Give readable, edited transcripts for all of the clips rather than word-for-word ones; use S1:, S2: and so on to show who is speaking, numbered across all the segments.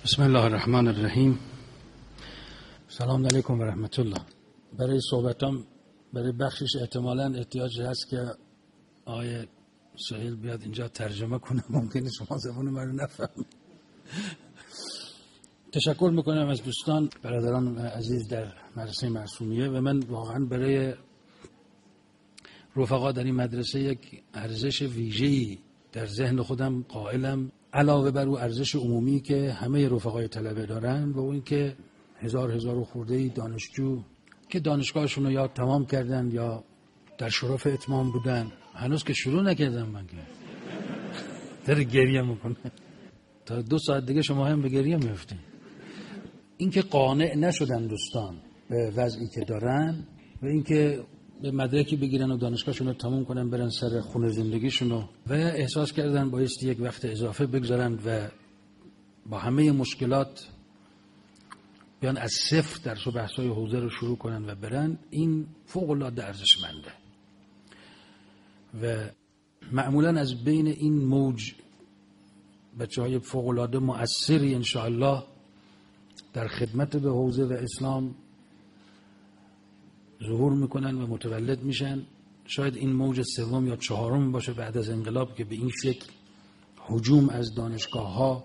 S1: بسم الله الرحمن الرحیم. سلام علیکم و رحمت الله. برای صحبتام برای بخشش احتمالاً احتیاج هست که آقای سهیل بیاد اینجا ترجمه کنه. ممکنه شما زبان من رو نفهم. تشکر میکنم از دوستان برادران عزیز در مدرسه معصومیه و من واقعا برای رفقا در این مدرسه یک ارزش ویژه‌ای در ذهن خودم قائلم، علاوه بر اون ارزش عمومی که همه رفقای طلبه دارن و اون که هزار و خورده دانشجو که دانشگاهشون رو یا تمام کردن یا در شرف اتمام بودن، هنوز که شروع نکردم من که داره گریه میکنه. تا 2 ساعت دیگه شما هم به گریه میفتین. این که قانع نشدن دوستان به وضعی که دارن و این که به مدرکی بگیرن و دانشگاهشون رو تموم کنن برن سر خونه زندگیشون و احساس کردن بایستی یک وقت اضافه بگذارن و با همه مشکلات بیان از صفر درس و بحث‌های حوزه رو شروع کنن و برن، این فوق‌العاده ارزشمنده. و معمولاً از بین این موج بچه‌های فوق‌العاده مؤثری انشاءالله در خدمت به حوزه و اسلام ظهور میکنن و متولد میشن. شاید این موج سوم یا چهارم باشه بعد از انقلاب که به این شکل هجوم از دانشگاه ها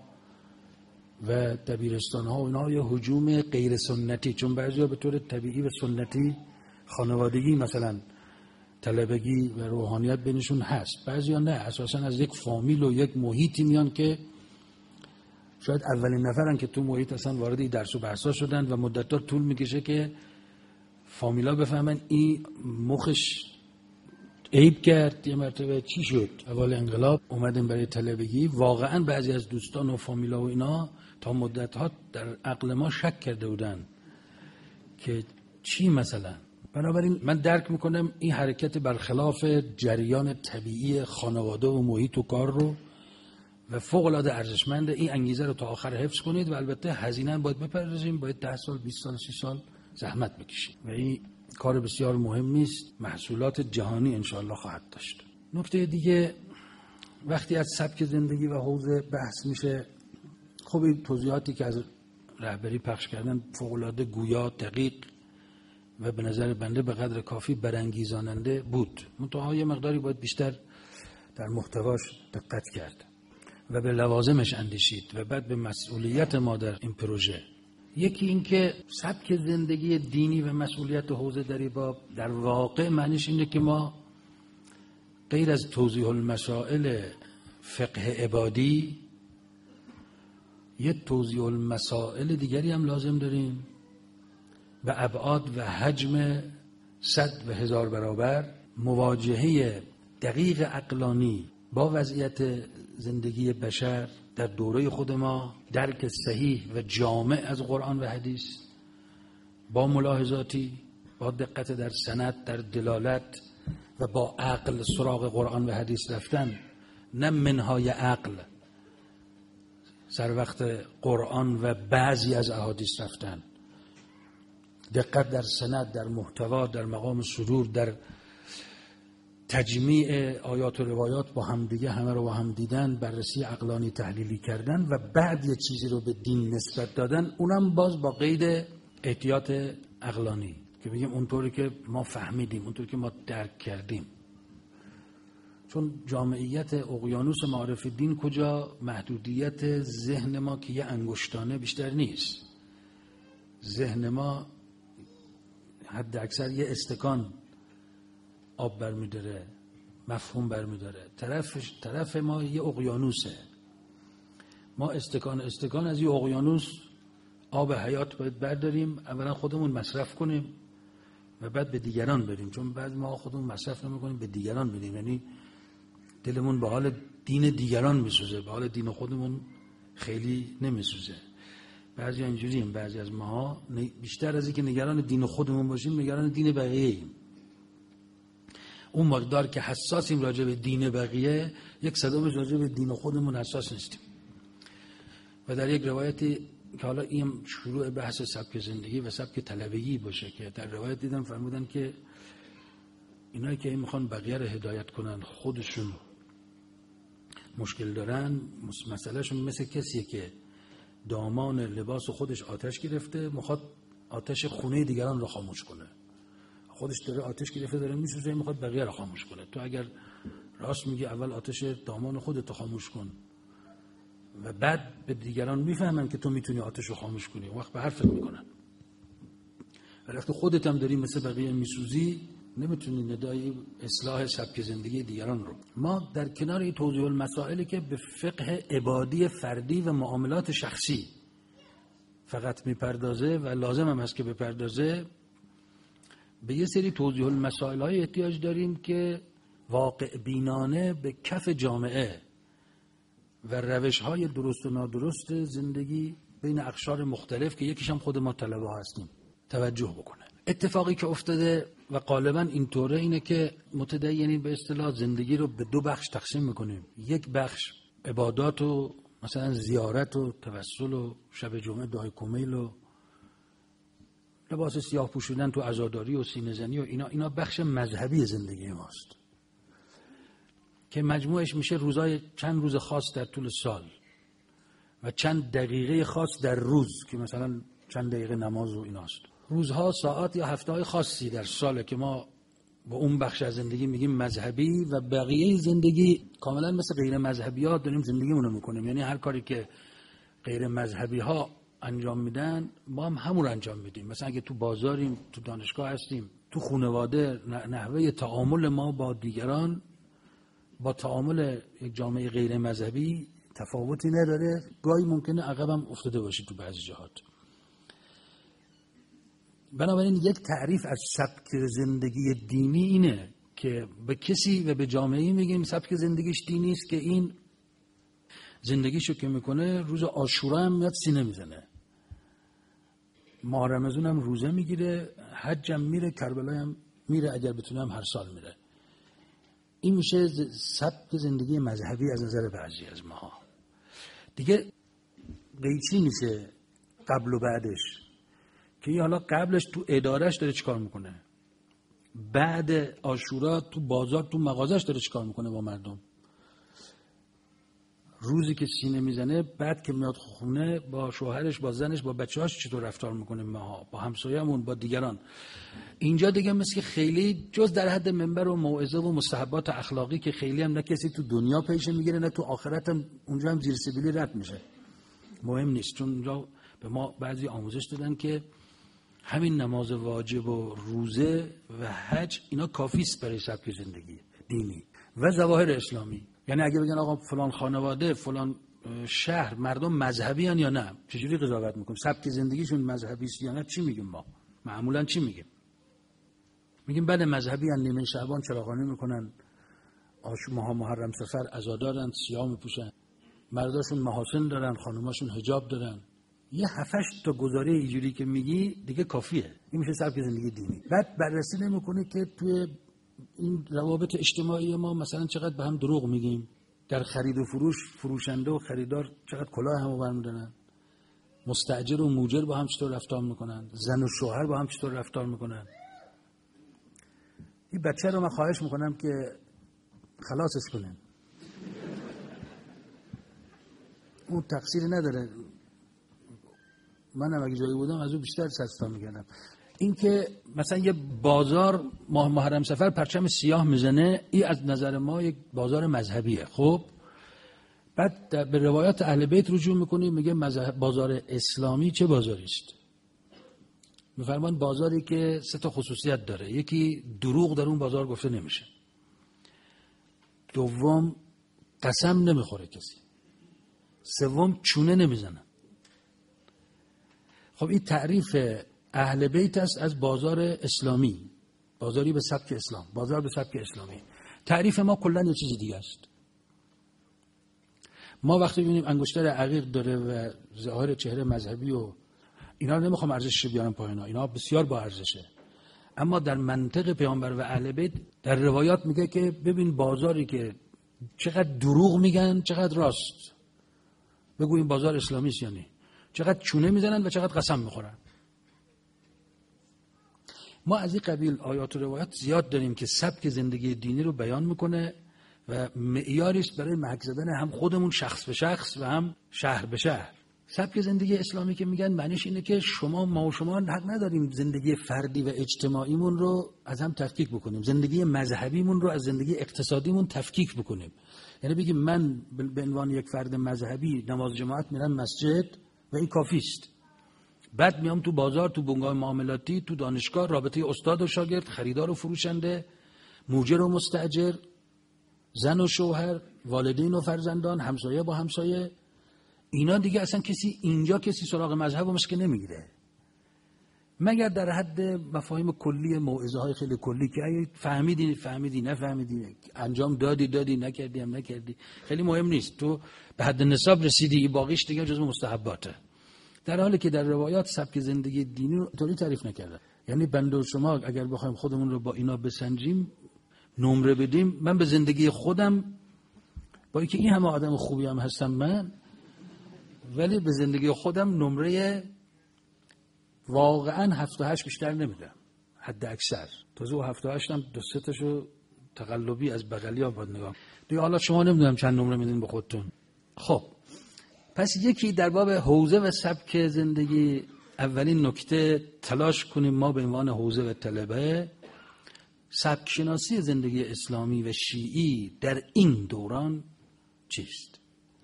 S1: و دبیرستان ها و اینا یا هجوم غیر سنتی، چون بعضیا به طور طبیعی و سنتی خانوادگی مثلا طلبگی و روحانیت بینشون هست، بعضیا نه، اساسا از یک فامیل و یک محیطی میان که شاید اولین نفرن که تو محیط اصلا وارد درس و بحثا شدن و مدت‌ها طول میکشه که فامیلا بفهمن این مخش عیب کرد. یه مرتبه چی شد؟ اول انقلاب اومدن برای طلبگی، واقعا بعضی از دوستان و فامیلا و اینا تا مدت‌ها در عقل ما شک کرده بودن که چی مثلا. بنابراین من درک میکنم این حرکت برخلاف جریان طبیعی خانواده و محیط و کار رو و فوق‌العاده ارزشمنده. این انگیزه رو تا آخر حفظ کنید و البته هزینه باید بپردازیم، باید 10 سال 20 سال 30 سال زحمت بکشید و این کار بسیار مهمی است. محصولات جهانی انشاءالله خواهد داشت. نکته دیگه، وقتی از سبک زندگی و حوزه بحث میشه، خب این توضیحاتی که از رهبری پخش کردن فوق‌العاده گویا، دقیق و به نظر بنده به قدر کافی برانگیزاننده بود. منتها یه مقداری باید بیشتر در محتواش دقت کرد و به لوازمش اندیشید و بعد به مسئولیت ما در این پروژه. یکی این که سبک زندگی دینی و مسئولیت حوزه در باب در واقع معنیش اینه که ما غیر از توضیح المسائل فقه عبادی یه توضیح المسائل دیگری هم لازم داریم به ابعاد و حجم 100 و 1000 برابر. مواجهه دقیق عقلانی با وضعیت زندگی بشر در دوره خود ما، درک صحیح و جامع از قرآن و حدیث با ملاحظاتی، با دقت در سند، در دلالت و با عقل سراغ قرآن و حدیث رفتن، نه منهای عقل سر وقت قرآن و بعضی از احادیث رفتن. دقت در سند، در محتوا، در مقام صدور، در تجمیع آیات و روایات با هم دیگه، همه رو با هم دیدن، بررسی عقلانی تحلیلی کردن و بعد یه چیزی رو به دین نسبت دادن، اونم باز با قید احتیاط عقلانی که بگیم اونطوری که ما فهمیدیم، اونطوری که ما درک کردیم. چون جامعیت اقیانوس معارف دین کجا؟ محدودیت ذهن ما که یه انگشتانه بیشتر نیست. ذهن ما حد اکثر یه استکان آب برمیداره، مفهوم برمیداره. طرف ما یه اقیانوسه. ما استکان از یه اقیانوس آب حیات باید برداریم، اولا خودمون مصرف کنیم و بعد به دیگران بدیم. چون بعد ما خودمون مصرف نمی‌کنیم به دیگران بدیم، یعنی دلمون به حال دین دیگران میسوزه، به حال دین خودمون خیلی نمیسوزه. بعضی اینجوریم، بعضی از ما بیشتر از اینکه نگران دین خودمون باشیم نگران دین بقیه‌ایم. اون مقدار که حساسیم راجع به دین بقیه، یک صدامش راجع به دین خودمون حساس نیستیم. و در یک روایتی که حالا این شروع بحث سبک زندگی و سبک طلبگی باشه، که در روایت دیدم فرمودن که اینایی که میخوان بقیه رو هدایت کنن خودشون مشکل دارن. مسئلهشون مثل کسیه که دامان لباس خودش آتش گرفته، میخواد آتش خونه دیگران رو خاموش کنه. خودش داره آتش گرفته، داره میسوزه، میخواد بقیه رو خاموش کنه. تو اگر راست میگی اول آتش دامان خودت رو خاموش کن و بعد به دیگران میفهمن که تو میتونی آتش رو خاموش کنی، وقت به حرفت میکنن. ولی وقتی خودت هم داری مثل بقیه میسوزی، نمیتونی ندای اصلاح سبک زندگی دیگران رو. ما در کنار این توضیح المسائلی که به فقه عبادی فردی و معاملات شخصی فقط میپردازه و لازم هم هست که بپردازه، به یه سری توضیح المسائل های احتیاج داریم که واقع بینانه به کف جامعه و روش های درست و نادرست زندگی بین اقشار مختلف که یکیش هم خود ما طلبه هستیم توجه بکنه. اتفاقی که افتاده و غالبا اینطوره اینه که متدینین به اصطلاح زندگی رو به دو بخش تقسیم میکنیم. یک بخش عبادات و مثلا زیارت و توسل و شب جمعه دعای کمیل و لباس سیاه پوشیدن تو عزاداری و سینه زنی و اینا بخش مذهبی زندگی ماست که مجموعش میشه روزای چند روز خاص در طول سال و چند دقیقه خاص در روز که مثلا چند دقیقه نماز و ایناست. روزها، ساعات یا هفته‌های خاصی در ساله که ما با اون بخش از زندگی میگیم مذهبی و بقیه زندگی کاملا مثل غیر مذهبی ها داریم زندگیمون رو میکنیم. یعنی هر کاری که غیر مذهبی ها انجام میدن ما هم همون رو انجام میدیم. مثلا اگه تو بازاریم، تو دانشگاه هستیم، تو خانواده، نحوه تعامل ما با دیگران با تعامل یک جامعه غیر مذهبی تفاوتی نداره. گاهی ممکنه عقبم افتاده باشی تو بعضی جهات. بنابراین یک تعریف از سبک زندگی دینی اینه که به کسی و به جامعه میگیم سبک زندگیش دینی است که این زندگیشو که میکنه روز عاشورا هم میاد سینه میزنه، ماه رمضان هم روزه میگیره، حج هم میره، کربلا هم میره، اگر بتونه هم هر سال میره. این میشه سبک زندگی مذهبی از نظر بعضی از ما. دیگه قیچی میشه قبل و بعدش که حالا قبلش تو ادارهش داره چیکار میکنه، بعد عاشورا تو بازار تو مغازش داره چیکار میکنه با مردم، روزی که سینه میزنه بعد که میاد خونه با شوهرش، با زنش، با بچه‌هاش چطور رفتار میکنه، ما با همسایه‌مون، با دیگران. اینجا دیگه مثل که خیلی جز در حد منبر و موعظه و مستحبات اخلاقی که خیلی هم نه کسی تو دنیا پیش میگیره نه تو آخرت هم اونجا هم زیر سبیلی رد میشه، مهم نیست. چون اونجا به ما بعضی آموزش دادن که همین نماز واجب و روزه و حج اینا کافی است برای سبک زندگی دینی و ظواهر اسلامی. یعنی اگه بگن آقا فلان خانواده، فلان شهر مردم مذهبی ان یا نه، چجوری قضاوت میکنیم سبک زندگیشون مذهبی است یا نه؟ چی میگیم ما؟ معمولا چی میگیم؟ میگیم بله مذهبی ان، نیمه شعبان چراغانی میکنن، ماه محرم سفر عزادارن، سیاه میپوشن، مرداشون محاسن دارن، خانماشون حجاب دارن. یه 7-8 تا گزاره اینجوری که میگی دیگه کافیه. این میشه سبک زندگی دینی. بعد بررسی نمیکنه که توی این روابط اجتماعی ما مثلا چقدر به هم دروغ میگیم، در خرید و فروش فروشنده و خریدار چقدر کلاه همو برمی‌دارن، مستاجر و موجر با هم چطور رفتار میکنن، زن و شوهر با هم چطور رفتار میکنن. این بچه رو من خواهش میکنم که خلاصش کنن، اون تقصیری نداره، منم اگه جایی بودم از اون بیشتر سرستا میگردم. این که مثلا یه بازار ماه محرم سفر پرچم سیاه میزنه، این از نظر ما یک بازار مذهبیه. خب بعد به روایات اهل بیت رجوع میکنیم، میگه بازار اسلامی چه بازاری است؟ میفرمان بازاری که 3 تا خصوصیت داره. یکی دروغ در اون بازار گفته نمیشه، دوم قسم نمیخوره کسی، سوم چونه نمیزنه. خب این تعریف اهل بیت است از بازار اسلامی، بازاری به سبک اسلام، بازار به سبک اسلامی. تعریف ما کلا یه چیز دیگه است. ما وقتی ببینیم انگشتر عقیق داره و ظاهر چهره مذهبی و اینا رو نمیخوام ارزشش بیارم پایینا، اینا بسیار با ارزشه، اما در منطق پیامبر و اهل بیت در روایات میگه که ببین بازاری که چقدر دروغ میگن چقدر راست، بگو این بازار اسلامی است یا نه، چقدر چونه میزنن و چقدر قسم میخورن. ما از این قبیل آیات و روایات زیاد داریم که سبک زندگی دینی رو بیان میکنه و معیاری است برای محک زدن هم خودمون شخص به شخص و هم شهر به شهر. سبک زندگی اسلامی که میگن معنیش اینه که ما و شما حق نداریم زندگی فردی و اجتماعیمون رو از هم تفکیک بکنیم، زندگی مذهبیمون رو از زندگی اقتصادیمون تفکیک بکنیم. یعنی بگیم من به عنوان یک فرد مذهبی نماز جماعت میرم مسجد و این کافی است. بعد میام تو بازار، تو بنگاه معاملاتی، تو دانشگاه، رابطه استاد و شاگرد، خریدار و فروشنده، موجر و مستاجر، زن و شوهر، والدین و فرزندان، همسایه با همسایه، اینا دیگه اصلا کسی سراغ مذهب و مسکه نمیگیره، مگر در حد مفاهیم کلی، موعظه های خیلی کلی که فهمیدی نفهمیدی، انجام دادی نکردی، خیلی مهم نیست، تو به حد نصاب رسیدی، باقیش دیگه جزو مستحباته. در حالی که در روایات سبک زندگی دینی رو طوری تعریف نکرده. یعنی بنده و شما اگر بخوایم خودمون رو با اینا بسنجیم، نمره بدیم، من به زندگی خودم با اینکه این همه آدم خوبی هم هستم من، ولی به زندگی خودم نمره واقعا 7-8 بیشتر نمیدم، حد اکثر. تازه و 7-8 هم 2-3 تاشو تقلبی از بغلی ها باید نگاه دیگه. حالا شما نمیدونم چند نمره میدین به خودتون. خب پس یکی در باب حوزه و سبک زندگی، اولین نکته تلاش کنیم ما به عنوان حوزه و طلبه سبک شناسی زندگی اسلامی و شیعی در این دوران چیست.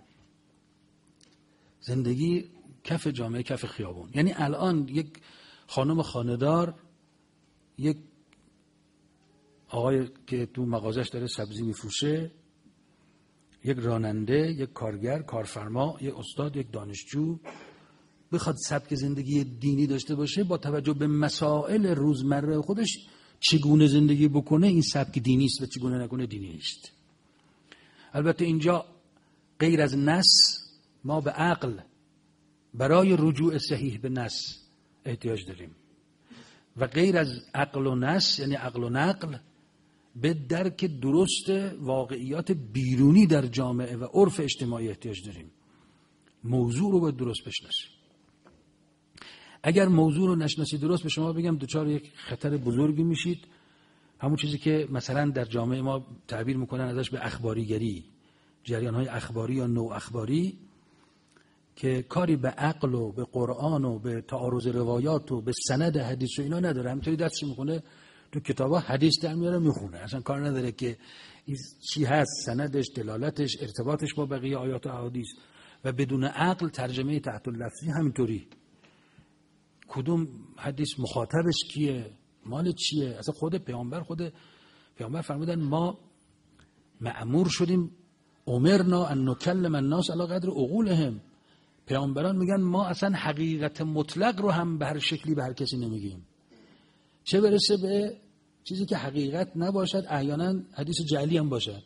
S1: زندگی کف جامعه، کف خیابون. یعنی الان یک خانم خانه‌دار، یک آقای که تو مغازش داره سبزی میفروشه، یک راننده، یک کارگر، کارفرما، یک استاد، یک دانشجو بخواد سبک زندگی دینی داشته باشه، با توجه به مسائل روزمره خودش چگونه زندگی بکنه، این سبک دینی است و چگونه نکنه دینی است. البته اینجا غیر از نص ما به عقل برای رجوع صحیح به نص احتیاج داریم و غیر از عقل و نص، یعنی عقل و نقل، به درک درست واقعیات بیرونی در جامعه و عرف اجتماعی احتیاج داریم. موضوع رو باید درست بشناسیم. اگر موضوع رو نشناسی درست، به شما بگم دوچار یک خطر بزرگی میشید. همون چیزی که مثلا در جامعه ما تعبیر میکنن ازش به اخباریگری، جریان‌های اخباری یا نو اخباری، که کاری به عقل و به قرآن و به تعارض روایات و به سند حدیث و اینا نداره. همینطوری دستش میکنه تو کتابا حدیث در میاره میخونه، اصلا کار نداره که این چی هست، سندش، دلالتش، ارتباطش با بقیه آیات و احادیث. و بدون عقل ترجمه تحت اللفظی همینطوری، کدوم حدیث مخاطبش کیه، مال چیه. اصلا خود پیامبر فرمودن ما مأمور شدیم، امرنا ان نکلم الناس علی قدر عقولهم. پیامبران میگن ما اصلا حقیقت مطلق رو هم به هر شکلی به هر کسی نمیگیم، چه برسه به چیزی که حقیقت نباشد، احیانا حدیث جعلی هم باشد.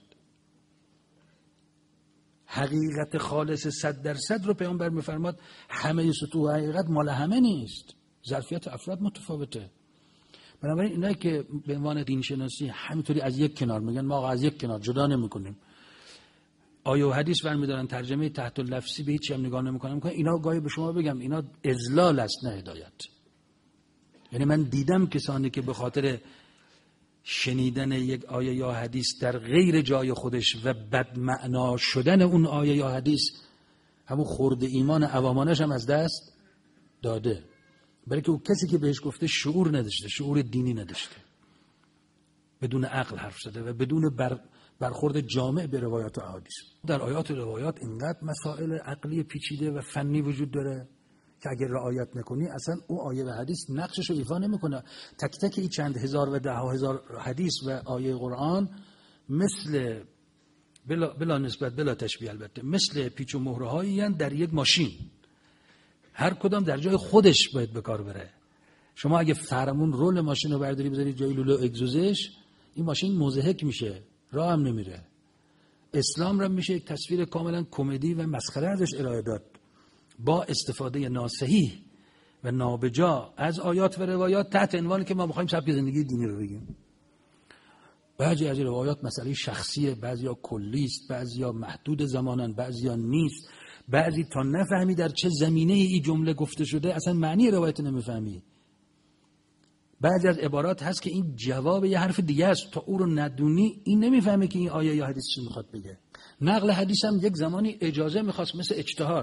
S1: حقیقت خالص 100% رو پیامبر میفرماد همه سطوح حقیقت مال همه نیست، ظرفیت افراد متفاوته. بنابراین اینایی که به عنوان دین شناسی همینطوری از یک کنار میگن ما آقا از یک کنار جدا نمیکنیم، آیه و حدیث برمی‌دارن، ترجمه تحت اللفظی به هیچ هم نگاه نمی‌کنن، اینا گاهی به شما بگم اینا اضلال است نه هدایت. یعنی من دیدم کسانی که به خاطر شنیدن یک آیه یا حدیث در غیر جای خودش و بد معنا شدن اون آیه یا حدیث همون خورد ایمان عوامانش هم از دست داده، برای که اون کسی که بهش گفته شعور نداشته، شعور دینی نداشته، بدون عقل حرف زده و بدون برخورد جامع به روایات و احادیث. در آیات و روایات اینقدر مسائل عقلی پیچیده و فنی وجود داره که اگر رعایت نکنی اصلا اون آیه و حدیث نقشش رو ایفا نمیکنه. تک تک این چند هزار و ده هزار حدیث و آیه قرآن مثل بلا نسبت بلا تشبیه البته مثل پیچ و مهره هایی در یک ماشین، هر کدام در جای خودش باید به کار بره. شما اگه فرمون رول ماشین رو برداری بذاری جای لوله اگزوزش، این ماشین مضحک میشه، راه هم نمیره. اسلام را میشه یک تصویر کاملا کمدی و مسخره ازش ارائه داد با استفاده ناصحیح و نابجا از آیات و روایات تحت عنوانی که ما می‌خوایم سبک زندگی دینی رو بگیم. بعضی از روایات مسئله شخصیه، بعضیا کلی است، بعضیا محدود زمانن، بعضیا نیست، بعضی تا نفهمی در چه زمینه این جمله گفته شده اصلا معنی روایت نمیفهمی. بعضی از عبارات هست که این جواب یه حرف دیگه است، تا او رو ندونی این نمیفهمه که این آیه یا حدیث چی میخواد بگه. نقل حدیث هم یک زمانی اجازه میخواست مثل اجتهاد.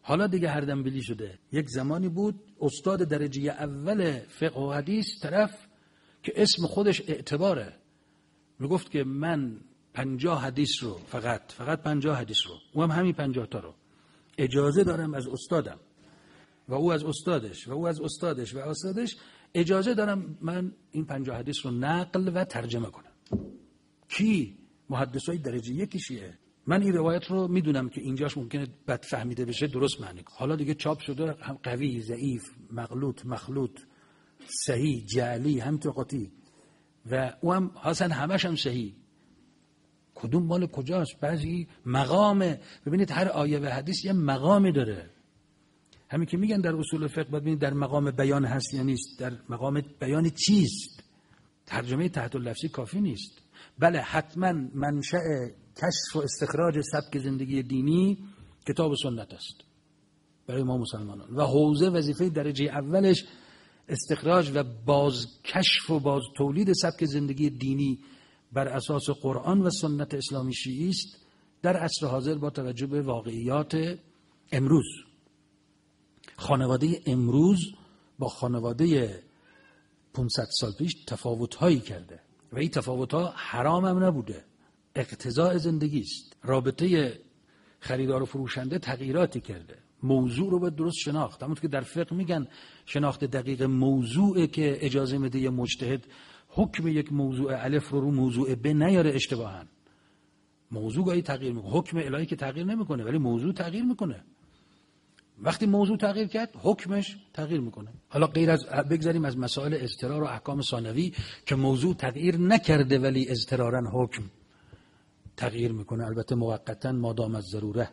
S1: حالا دیگه هر دنبیلی شده. یک زمانی بود استاد درجه اول فقه و حدیث طرف که اسم خودش اعتباره، میگفت که من 50 حدیث رو فقط 50 حدیث رو، او هم همین 50 تا رو اجازه دارم از استادم و او از استادش و او از استادش و استادش اجازه دارم من این 50 حدیث رو نقل و ترجمه کنم. کی؟ محدثای درجه یکیشیه. من این روایت رو میدونم که اینجاش ممکنه بد فهمیده بشه، درست معنی کنه. حالا دیگه چاپ شده، هم قوی، ضعیف، مغلوط، مخلوط، صحیح، جعلی، هم قطعی و او هم حسن همش هم صحیح. کدوم مال کجاست؟ بعضی مقامه. ببینید هر آیه و حدیث یه مقامی داره. همین که میگن در اصول فقه ببینید در مقام بیان هست یا نیست، در مقام بیان چیست. ترجمه تحت اللفظی کافی نیست. بله حتما منشأ کشف و استخراج سبک زندگی دینی کتاب و سنت است برای ما مسلمانان و حوزه وظیفه درجه اولش استخراج و بازکشف و باز تولید سبک زندگی دینی بر اساس قرآن و سنت اسلامی شیعی است در عصر حاضر با توجه به واقعیات امروز. خانواده امروز با خانواده 500 سال پیش تفاوت‌هایی کرده و این تفاوت‌ها حرام هم نبوده، اقتضاء زندگی است. رابطه خریدار و فروشنده تغییراتی کرده. موضوع رو باید درست شناخت. همونطور که در فقه میگن شناخت دقیق موضوعه که اجازه میده یه مجتهد حکم یک موضوع الف رو موضوع ب نیاره اشتباهاً. موضوع گاهی تغییر میکنه، حکم الهی که تغییر نمیکنه ولی موضوع تغییر میکنه. وقتی موضوع تغییر کرد حکمش تغییر میکنه. حالا غیر از بگذاریم از مسائل اضطرار و احکام ثانوی که موضوع تغییر نکرده ولی اضطراراً حکم تغییر میکنه، البته موقتاً مادام از ضروره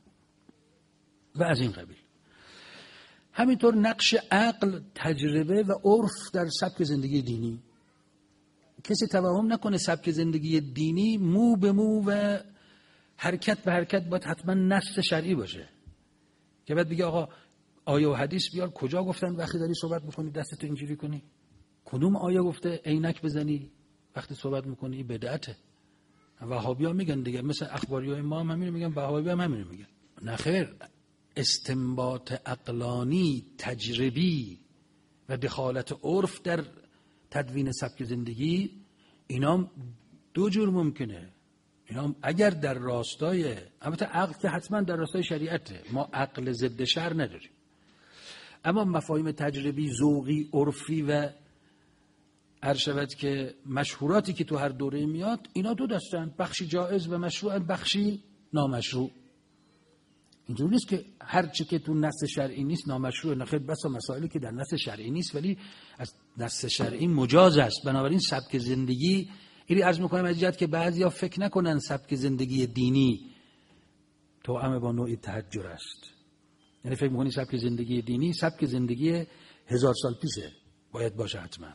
S1: و از این قبیل. همینطور نقش عقل، تجربه و عرف در سبک زندگی دینی. کسی توهم نکنه سبک زندگی دینی مو به مو و حرکت به حرکت باید حتما نص شرعی باشه که بعد بگه آقا آیه و حدیث بیار کجا گفتن وقتی داری صحبت میکنی دستتو اینجوری کنی؟ کدوم آیه گفته عینک بزنی وقتی صحبت میکنی؟ بدعته. وهابی‌ها میگن دیگه، مثل اخباریای ما هم همین میگن، وهابی هم همین میگن. نه خیر، استنباط عقلانی، تجربی و دخالت عرف در تدوین سبک زندگی اینا دو جور ممکنه. اینا اگر در راستای، البته عقل که حتما در راستای شریعته، ما عقل ضد شرع نداریم، اما مفاهیم تجربی، ذوقی، عرفی و ارشبت که مشهوراتی که تو هر دوره میاد اینا دو دستن، بخشی جائز و مشروع، بخشی نامشروع. اینجوری نیست که هر چی که تو نص شرعی نیست نامشروع. نخیر، بسا مسائلی که در نص شرعی نیست ولی از نص شرعی مجاز است. بنابراین سبک زندگی، اینی عرض میکنم از جهت که بعضیا فکر نکنن سبک زندگی دینی توأم با نوعی تهجر است. یعنی فکر میکنی سبک زندگی دینی سبک زندگی 1000 سال پیشه باید باشه حتما.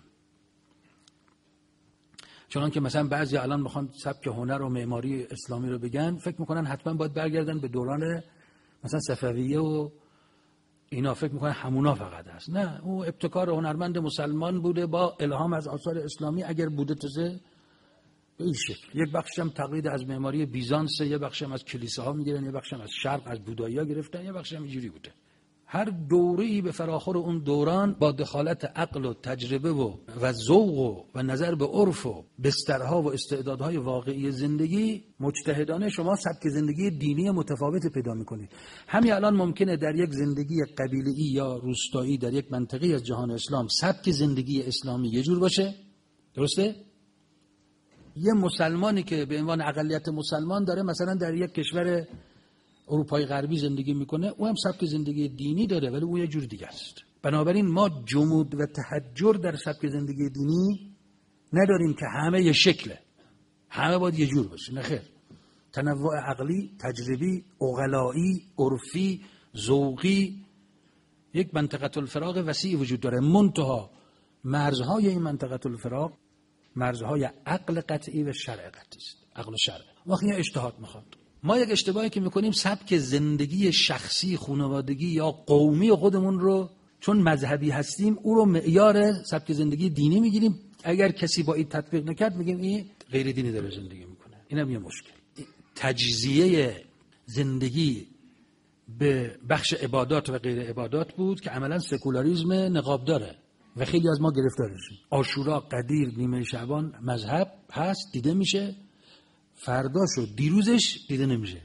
S1: چون که مثلا بعضی الان میخوان سبک هنر و معماری اسلامی رو بگن، فکر میکنن حتما باید برگردن به دوران مثلا صفویه و اینا، فکر میکنن همونا فقط هست. نه، او ابتکار هنرمند مسلمان بوده با الهام از آثار اسلامی، اگر بوده تازه به این شکل. یک بخشی هم تقلید از معماری بیزانس، یه بخشی هم از کلیساها میگیرن، یه بخشی هم از شرق از بودایی‌ها گرفتن، یه بخشی هم اینجوری بوده. هر دوره‌ای به فراخور اون دوران با دخالت عقل و تجربه و ذوق و نظر به عرف و بسترها و استعدادهای واقعی زندگی، مجتهدانه شما سبک زندگی دینی متفاوت پیدا می‌کنید. همین الان ممکنه در یک زندگی قبیله‌ای یا روستایی در یک منطقه از جهان اسلام سبک زندگی اسلامی یه جور باشه، درسته؟ یه مسلمانی که به عنوان اقلیت مسلمان داره مثلا در یک کشور اروپای غربی زندگی میکنه، او هم سبک زندگی دینی داره ولی او یه جور دیگه است. بنابراین ما جمود و تحجر در سبک زندگی دینی نداریم که همه یه شکله، همه باید یه جور باشه. نه خیر، تنوع عقلی، تجربی، عقلایی، عرفی، ذوقی، یک منطقه الفراق وسیع وجود داره. منتها مرزهای این منطقه الفراق مرزهای عقل قطعی و شرع قطعی است. عقل و شرع واقعا اجتهاد میخواد. ما یک اشتباهی که میکنیم سبک زندگی شخصی، خانوادگی یا قومی خودمون رو چون مذهبی هستیم او رو معیار سبک زندگی دینی میگیریم. اگر کسی با این تطبیق نکرد میگیم این غیر دینی داره زندگی میکنه. اینم یه مشکل. تجزیه زندگی به بخش عبادات و غیر عبادات بود که عملا سکولاریسم نقاب داره و خیلی از ما گرفتارشیم. عاشورا، قدیر، نیمه شعبان مذهب هست، دیده میشه، فرداش و دیروزش دیده نمیشه.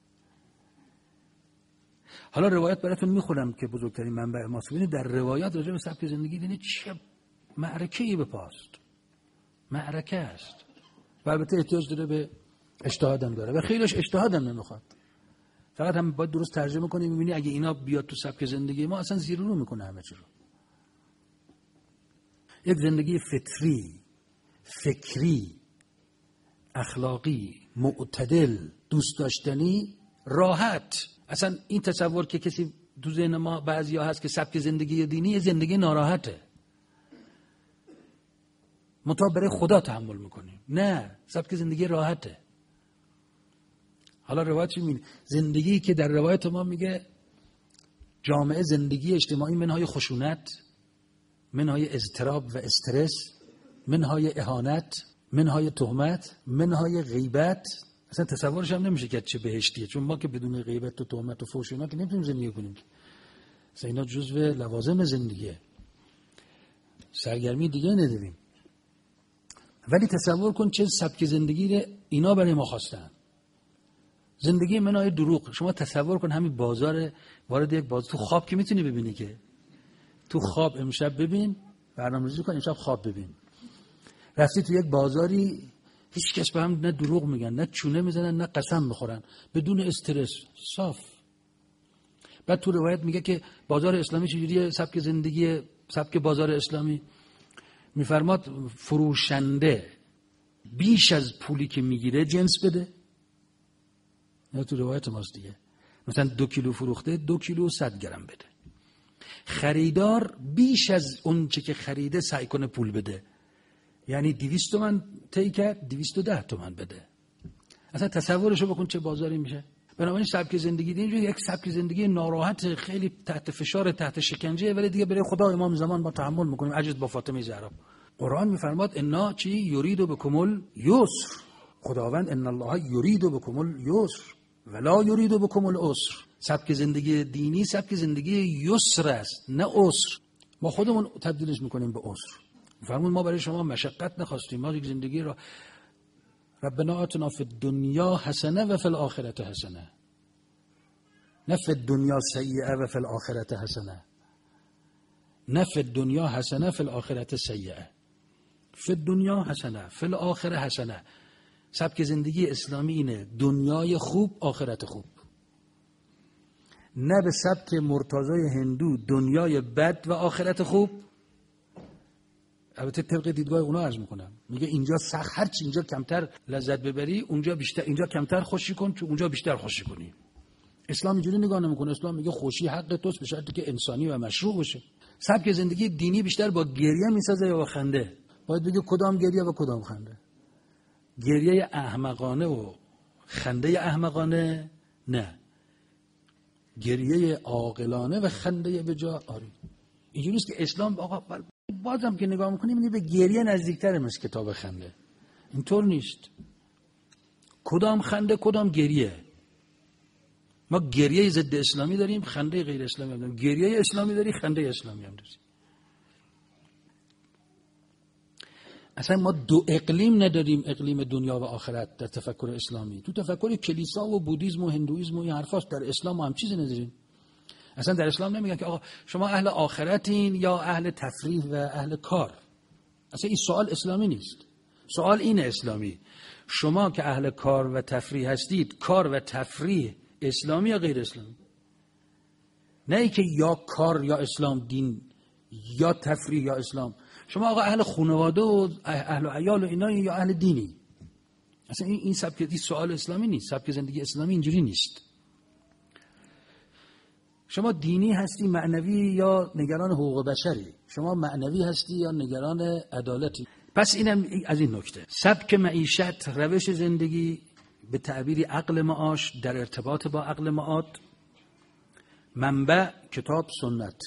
S1: حالا روایت براتون میخونم که بزرگترین منبع ماست. ببینید در روایات راجع به سبک زندگی دینی چه معرکه‌ای به پاست. معرکه است و البته احتیاج داره به اجتهادم داره و خیلیش اجتهادم نمیخواد. فقط هم باید درست ترجمه کنیم. می‌بینی اگه اینا بیاد تو سبک زندگی ما اصلا زیر رو میکنه همه چی رو. یک زندگی فطری، فکری، اخلاقی، معتدل، دوست داشتنی، راحت. اصلا این تصور که کسی تو ذهن ما بعضیا هست که سبک زندگی دینی زندگی ناراحته، مطابق برای خدا تحمل میکنیم. نه، سبک زندگی راحته. حالا روایت چی میگه؟ زندگی که در روایت ما میگه جامعه زندگی اجتماعی منهای خشونت، منهای اضطراب و استرس، منهای اهانت، منهای تهمت، منهای غیبت. اصلا تصورش هم نمیشه که چه بهشتیه، چون ما که بدون غیبت و تهمت و فحش اینا که نمیتونیم زندگی کنیم. اصلا اینا جزو لوازم زندگیه، سرگرمی دیگه نداریم. ولی تصور کن چه سبک زندگی اینا برای ما خواستن. زندگی منهای دروغ. شما تصور کن همین بازار، وارد یک بازار تو خواب که میتونی ببینی، که تو خواب امشب ببین، برنامه‌ریزی کن امشب خواب ببین. رفتی تو یک بازاری هیچ کس به هم نه دروغ میگن، نه چونه میزنن، نه قسم میخورن، بدون استرس، صاف. بعد تو روایت میگه که بازار اسلامی چجوریه، سبک زندگی، سبک بازار اسلامی. میفرماد فروشنده بیش از پولی که میگیره جنس بده. یا تو روایت ماست دیگه، مثلا 2 کیلو فروخته 2 کیلو 100 گرم بده. خریدار بیش از اون چه که خریده سعی کنه پول بده، یعنی 200 تومن طی کرد 210 تومن بده. اصلا تصورشو بکن چه بازاری میشه. بنابراین سبک زندگی دین یک سبک زندگی ناراحت، خیلی تحت فشار، تحت شکنجه، ولی دیگه برای خدا امام زمان با تحمل میکنیم. عجز با فاطمه زهرا. قرآن میفرماد انا چی یرید بکم الیسر. خداوند ان الله یرید بکم الیسر ولا یرید بکم العسر. سبک زندگی دینی سبک زندگی یسر است، نه عسر. ما خودمون تبدیلش میکنیم به عسر. فرمود ما برای شما مشقت نخواستیم، ما یک زندگی را ربنا آتنا فی الدنیا حسنه و فی الاخرة حسنه، نه فی الدنیا سیئه و فی الاخرة حسنه، نه فی الدنیا حسنه فی الاخرة سیئه، فی الدنیا حسنه فی الاخرة حسنه. سبک زندگی اسلامی اینه، دنیای خوب آخرت خوب. نه به سبک مرتضای هندو دنیای بد و آخرت خوب. البته طبق دیدگاه اونا عرض میکنم، میگه اینجا سخت، هرچی اینجا کمتر لذت ببری اونجا بیشتر، اینجا کمتر خوشی کن چون اونجا بیشتر خوشی کنی. اسلام اینجوری نگاه نمیکنه. اسلام میگه خوشی حق توست به شرطی که انسانی و مشروع باشه. سبک زندگی دینی بیشتر با گریه میسازه یا با خنده. باید بگه کدام گریه و کدام خنده. گریه احمقانه و خنده احمقانه نه، گریه عاقلانه و خنده به جا آری. اینجوری است که اسلام آقا بازم که نگاه میکنیم میبینی به گریه نزدیکتره مثل کتاب خنده. اینطور نیست. کدام خنده کدام گریه. ما گریه ضد اسلامی داریم، خنده غیر اسلامی هم داریم. گریه اسلامی داری، خنده اسلامی هم داریم. اصلا ما دو اقلیم نداریم، اقلیم دنیا و آخرت در تفکر اسلامی. تو تفکر کلیسا و بودیسم و هندویسم و این حرفاست. در اسلام ما هم چیزی نداریم. اصلا در اسلام نمیگن که آقا شما اهل آخرتین یا اهل تفریح و اهل کار. اصلا این سوال اسلامی نیست. سوال اینه اسلامی، شما که اهل کار و تفریح هستید، کار و تفریح اسلامی یا غیر اسلامی؟ نه ای که یا کار یا اسلام دین، یا تفریح یا اسلام. شما آقا اهل خانواده و اهل و عیال و اینا یا اهل دینی؟ اصلا این سبک سوال اسلامی نیست. سبک زندگی اسلامی اینجوری نیست. شما دینی هستی، معنوی یا نگران حقوق بشری؟ شما معنوی هستی یا نگران عدالتی؟ پس اینم از این نکته. سبک معیشت، روش زندگی، به تعبیری عقل معاش در ارتباط با عقل معاد. منبع کتاب سنت.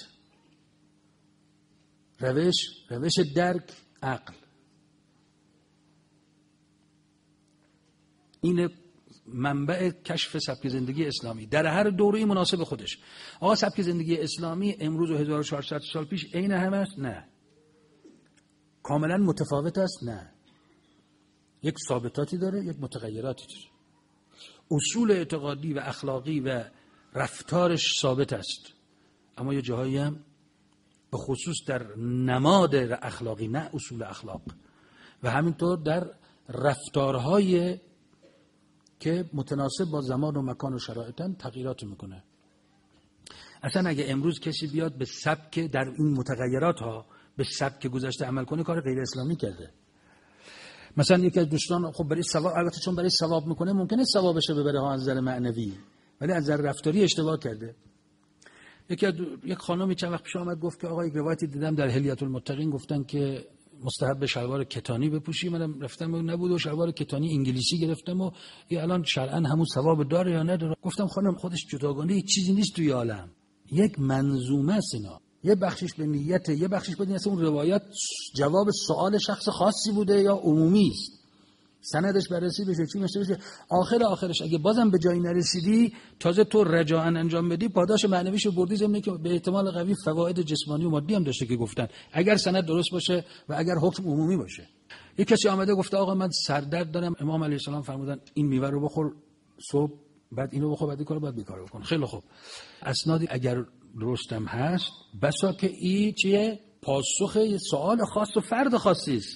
S1: روش درک عقل. این منبع کشف سبک زندگی اسلامی در هر دوره‌ای مناسب خودش. آقا سبک زندگی اسلامی امروز و 1400 سال پیش عین هم است؟ نه. کاملا متفاوت است؟ نه. یک ثابتاتی داره، یک متغیراتی داره. اصول اعتقادی و اخلاقی و رفتارش ثابت است، اما یه جاهایی هم به خصوص در نماد اخلاقی، نه اصول اخلاق، و همینطور در رفتارهای که متناسب با زمان و مکان و شرایطن تغییرات میکنه. اصلا اگه امروز کسی بیاد به سبک در این متغیرات ها به سبک گذشته عمل کنه، کار غیر اسلامی کرده. مثلا یکی از دوستان خب برای ثواب، البته چون برای ثواب میکنه ممکنه ثوابش رو ببره ها از نظر معنوی، ولی از نظر رفتاری اشتباه کرده. یک خانمی چند وقت پیش آمد گفت که آقا یک روایتی دیدم در حلیة المتقین گفتن که مستحب شلوار کتانی بپوشی. منم رفتم و نبود و شلوار کتانی انگلیسی گرفتم و الان شرعاً همون ثواب داره یا نداره؟ گفتم خانم خودش جداگانه یک چیزی نیست توی عالم، یک منظومه است اینا. یه بخشش به نیت، یه بخشش به نیت. اون روایت جواب سوال شخص خاصی بوده یا عمومی است، سندش بررسی بشه، چی بشه، آخرش اگه بازم به جایی نرسیدی تازه تو رجاءً انجام بدی، پاداش معنویشو بردی، ضمن که به احتمال قوی فواید جسمانی و مادی هم داشته که گفتن، اگر سند درست باشه و اگر حکم عمومی باشه. یک کسی آمده گفته آقا من سردرد دارم، امام علیه السلام فرمودن این میوه رو بخور صبح، بعد اینو بخور، بعد این کارو بعد بیکارو بکن. خیلی خوب، اسنادی اگر درستم هست، بسا که این چیه؟ پاسخ یه سوال خاص و فرد خاصی است.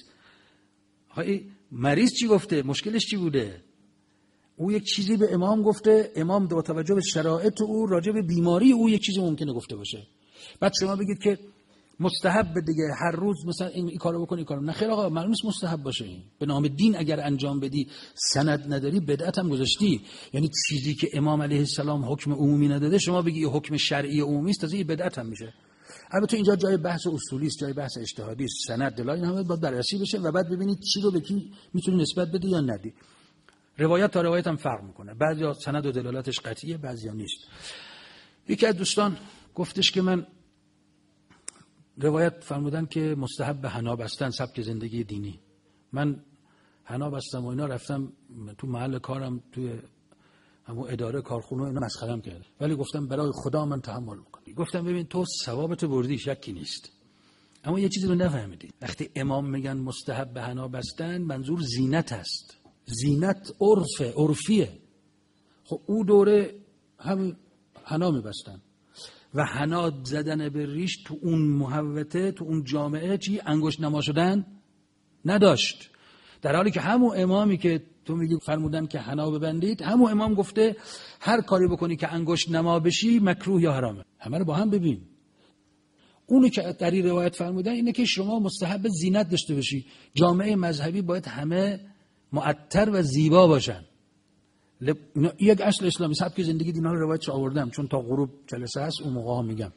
S1: مریض چی گفته؟ مشکلش چی بوده؟ او یک چیزی به امام گفته، امام با توجه به شرایط او راجع به بیماری او یک چیزی ممکنه گفته باشه. بعد شما بگید که مستحب دیگه هر روز مثلا این کارو بکنی، این کارو نه. خیر آقا، معلوم نیست مستحب باشه. این به نام دین اگر انجام بدی، سند نداری، بدعت هم گذاشتی. یعنی چیزی که امام علیه السلام حکم عمومی نداده شما بگی حکم شرعی عمومی است، تازه بدعت هم میشه. البته اینجا جای بحث اصولی است، جای بحث اجتهادی است. سند دلایل همه باید بررسی بشه و بعد ببینید چی رو به کی میتونی نسبت بدی یا ندی. روایت تا روایت هم فرق میکنه، بعضیا سند و دلالتش قطعیه، بعضیا نیست. یکی از دوستان گفتش که من روایت فرمودن که مستحب به حنا بستن سبک زندگی دینی. من حنا بستم و اینا، رفتم تو محل کارم توی همون اداره کارخونه اینا مسخره‌ام کرد، ولی گفتم برای خدا من تحمل میکنم. گفتم ببین تو ثوابت بردی، شکی نیست، اما یه چیزی رو نفهمیدی. وقتی امام میگن مستحب به حنا بستن، منظور زینت است. زینت عرفیه. خب او دوره هم حنا میبستن و حنا زدن به ریش تو اون محوطه، تو اون جامعه چی انگشت نما شدن نداشت، در حالی که همون امامی که تو میگی فرمودن که حنا ببندید، همون امام گفته هر کاری بکنی که انگشت نما بشی مکروه یا حرامه. همه رو با هم ببین. اونی که در این روایت فرمودن اینه که شما مستحب زینت داشته باشی، جامعه مذهبی باید همه معطر و زیبا باشن. یک اصل اسلامی سبک زندگی دینا رو روایتش آوردم چون تا غروب جلسه هست، اون موقع ها میگم.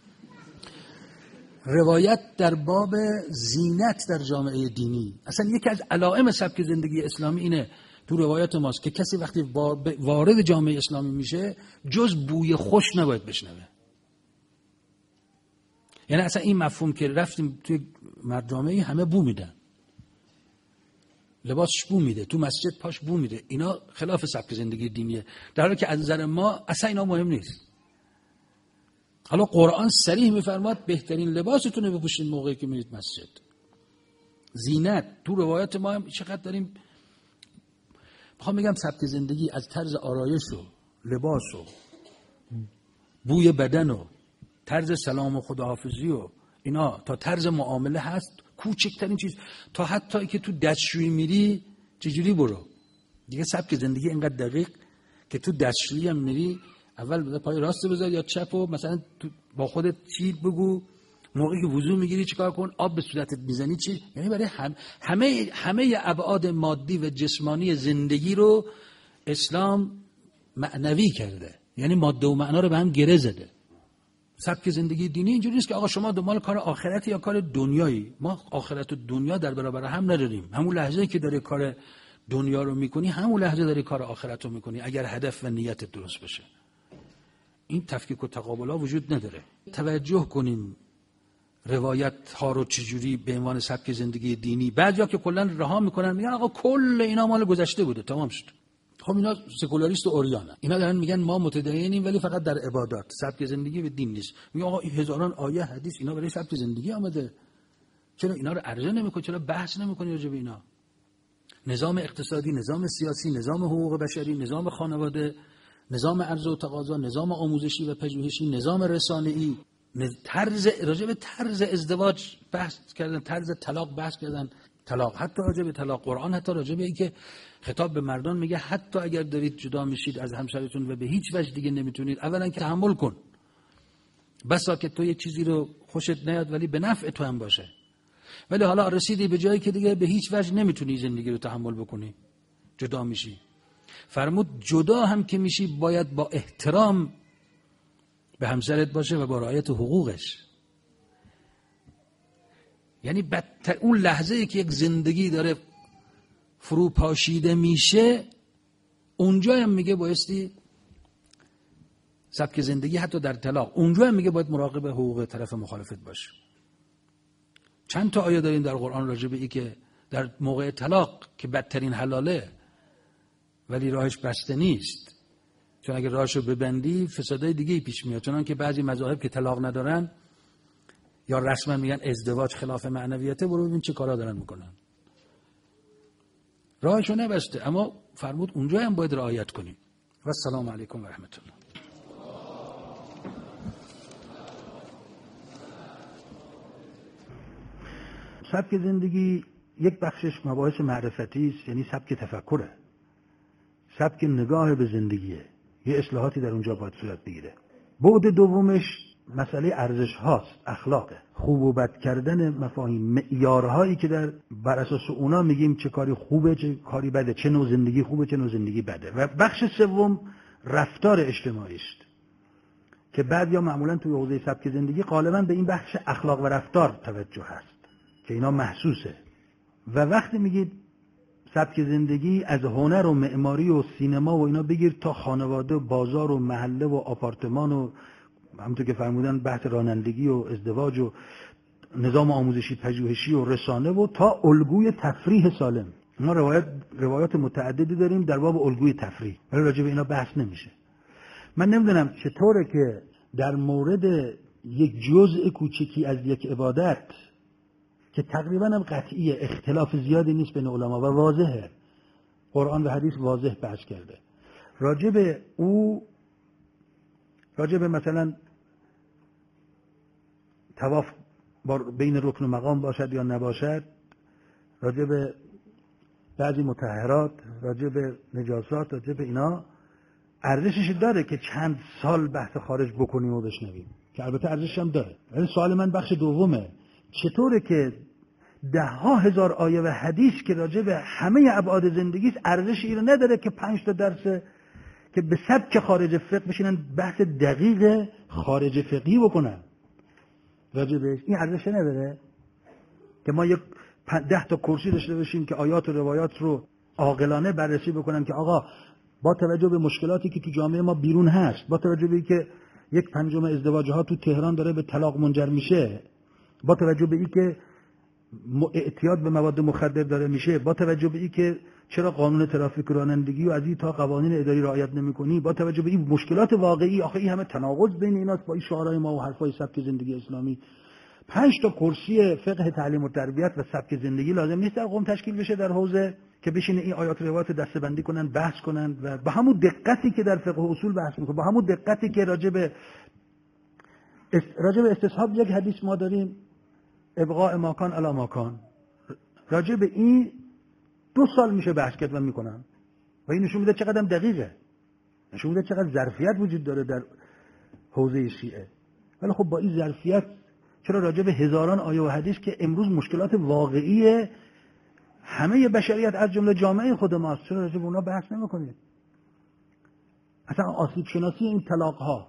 S1: روایت در باب زینت در جامعه دینی، اصلا یکی از علائم سبک زندگی اسلامی اینه تو روایت ماست که کسی وقتی وارد جامعه اسلامی میشه جز بوی خوش نباید بشنوه. یعنی اصلا این مفهوم که رفتیم توی جامعه همه بو میدن، لباسش بو میده، تو مسجد پاش بو میده، اینا خلاف سبک زندگی دینیه، در حالی که از نظر ما اصلا اینا مهم نیست. حالا قرآن صریح میفرماد بهترین لباستون بپوشید موقعی که میرید مسجد. زینت تو روایت ما هم چقدر داریم. میخوام بگم سبک زندگی از طرز آرایش و لباس و بوی بدن و طرز سلام و خداحافظی و اینا تا طرز معامله هست، کوچکترین چیز، تا حتی که تو دستشویی میری چجوری برو دیگه. سبک زندگی اینقدر دقیق که تو دستشویی هم میری اول پای راست بذار یا چپ، و مثلا با خودت چی بگو، موقعی که وضو میگیری چیکار کن، آب به صورتت میزنی چی. یعنی برای همه ابعاد مادی و جسمانی زندگی رو اسلام معنوی کرده، یعنی ماده و معنا رو به هم گره زده. سبک زندگی دینی اینجوری نیست که آقا شما دنبال کار آخرتی یا کار دنیایی. ما آخرت و دنیا در برابر هم نداریم. همون لحظه‌ای که داره کار دنیا رو میکنی، همون لحظه داری کار آخرت رو میکنی، اگر هدف و نیت درست باشه. این تفکیک و تقابل‌ها وجود نداره. توجه کنیم روایت ها رو چجوری به عنوان سبک زندگی دینی. بعضیا که کلا رها میکنن میگن آقا کل اینا مال گذشته بوده، تمام شد. خب اینا سکولاریست و اوریانن، اینا دارن میگن ما متدینیم ولی فقط در عبادات، سبک زندگی به دین نیست. میگه آقا این هزاران آیه حدیث اینا برای سبک زندگی آمده، چرا اینا رو عرضه نمیکنی، چرا بحث نمیکنی راجع به اینا؟ نظام اقتصادی، نظام سیاسی، نظام حقوق بشری، نظام خانواده، نظام عرضه و تقاضا، نظام آموزشی و پژوهشی، نظام رسانه‌ای، راجع به طرز ازدواج بحث کردن، طرز طلاق بحث کردن، طلاق حتی راجع به طلاق، قرآن حتی راجع به این که خطاب به مردان میگه حتی اگر دارید جدا میشید از همسرتون و به هیچ وجه دیگه نمیتونید، اولا که تحمل کن، بسا که تو یک چیزی رو خوشت نیاد ولی به نفع تو هم باشه، ولی حالا رسیدی به جایی که دیگه به هیچ وجه نمیتونی زندگی رو تحمل بکنی، جدا میشی. فرمود جدا هم که میشی باید با احترام به همسرت باشه و با رعایت حقوقش. یعنی اون لحظه ای که یک زندگی داره فرو پاشیده میشه، اونجا هم میگه بایستی سبک زندگی حتی در طلاق، اونجا هم میگه باید مراقب حقوق طرف مخالفت باشه. چند تا آیه داریم در قرآن راجع به این که در موقع طلاق که بدترین حلاله ولی راهش بسته نیست، چون اگه راهشو ببندی فسادای دیگه پیش میاد. چون که بعضی مذاهب که طلاق ندارن یا رسما میگن ازدواج خلاف معنویته، برو ببین چه کارا دارن میکنن. راهشو نبسته، اما فرمود اونجا هم باید رعایت کنیم. و السلام علیکم و رحمت الله.
S2: سبک زندگی یک بخشش مباحث معرفتی است، یعنی سبک تفکره، سبک نگاه به زندگیه، یه اصلاحاتی در اونجا باید صورت بگیره. بعد دومش مسئله ارزش هاست، اخلاقه، خوب و بد کردن مفاهیم، معیارهایی که بر اساس اونا میگیم چه کاری خوبه چه کاری بده، چه نوع زندگی خوبه چه نوع زندگی بده. و بخش سوم رفتار اجتماعی است که بعضیا معمولا توی حوزه سبک زندگی غالبا به این بخش اخلاق و رفتار توجه هست که اینا محسوسه. و وقتی میگید سبک زندگی از هنر و معماری و سینما و اینا بگیر تا خانواده و بازار و محله و آپارتمان و همونطور که فرمودن بحث رانندگی و ازدواج و نظام آموزشی پژوهشی و رسانه و تا الگوی تفریح سالم. ما روایات متعددی داریم در باب الگوی تفریح، ولی راجع به اینا بحث نمیشه. من نمیدونم چطوره که در مورد یک جزء کوچکی از یک عبادت که تقریبا هم قطعیه، اختلاف زیادی نیست بین علما و واضحه، قرآن و حدیث واضح بحث کرده، راجع به مثلا طواف بین رکن و مقام باشد یا نباشد، راجع به بعضی مطهرات، راجع به نجاسات، راجع به اینا ارزشش داره که چند سال بحث خارج بکنیم و بشنویم، که البته ارزشش هم داره. ولی سوال من بخش دومه، چطوره که ده ها هزار آیه و حدیث که راجع به همه ابعاد زندگی است ارزشی رو نداره که 5 تا درس که به سبک خارج فقه بشینن بحث دقیق خارج فقهی بکنن راجع بهش؟ این ارزش نداره که ما یک 10 تا کرسی داشته باشیم که آیات و روایات رو عاقلانه بررسی بکنن که آقا با توجه به مشکلاتی که تو جامعه ما بیرون هست، با توجه به اینکه 1/5 ازدواج ها تو تهران داره به طلاق منجر میشه، با توجه به اینکه اعتیاد به مواد مخدر داره میشه، با توجه به اینکه چرا قانون ترافیک رانندگی و از این تا قوانین اداری رعایت نمی‌کنی، با توجه به این مشکلات واقعی، آخه این همه تناقض بین ایناست با این شعارهای ما و حرفای سبک زندگی اسلامی. 5 تا کرسی فقه تعلیم و تربیت و سبک زندگی لازم نیست در قم تشکیل بشه در حوزه که بشینه این آیات و روایات دسته‌بندی کنن، بحث کنن و با همون دقتی که در فقه و اصول بحث می‌کنه، با همون دقتی که راجع به استصحاب یک حدیث ما داریم، ابقاء ماکان علی ماکان، راجع به این 2 سال میشه بحث کرد و میکنن و این نشون میده چقدر دقیقه، نشون میده چقدر ظرفیت وجود داره در حوزه شیعه. ولی خب با این ظرفیت چرا راجع به هزاران آیه و حدیث که امروز مشکلات واقعی همه بشریت از جمله جامعه خود ماست، چرا راجع به اونا بحث نمیکنید؟ اصلا آسیب شناسی این طلاق ها،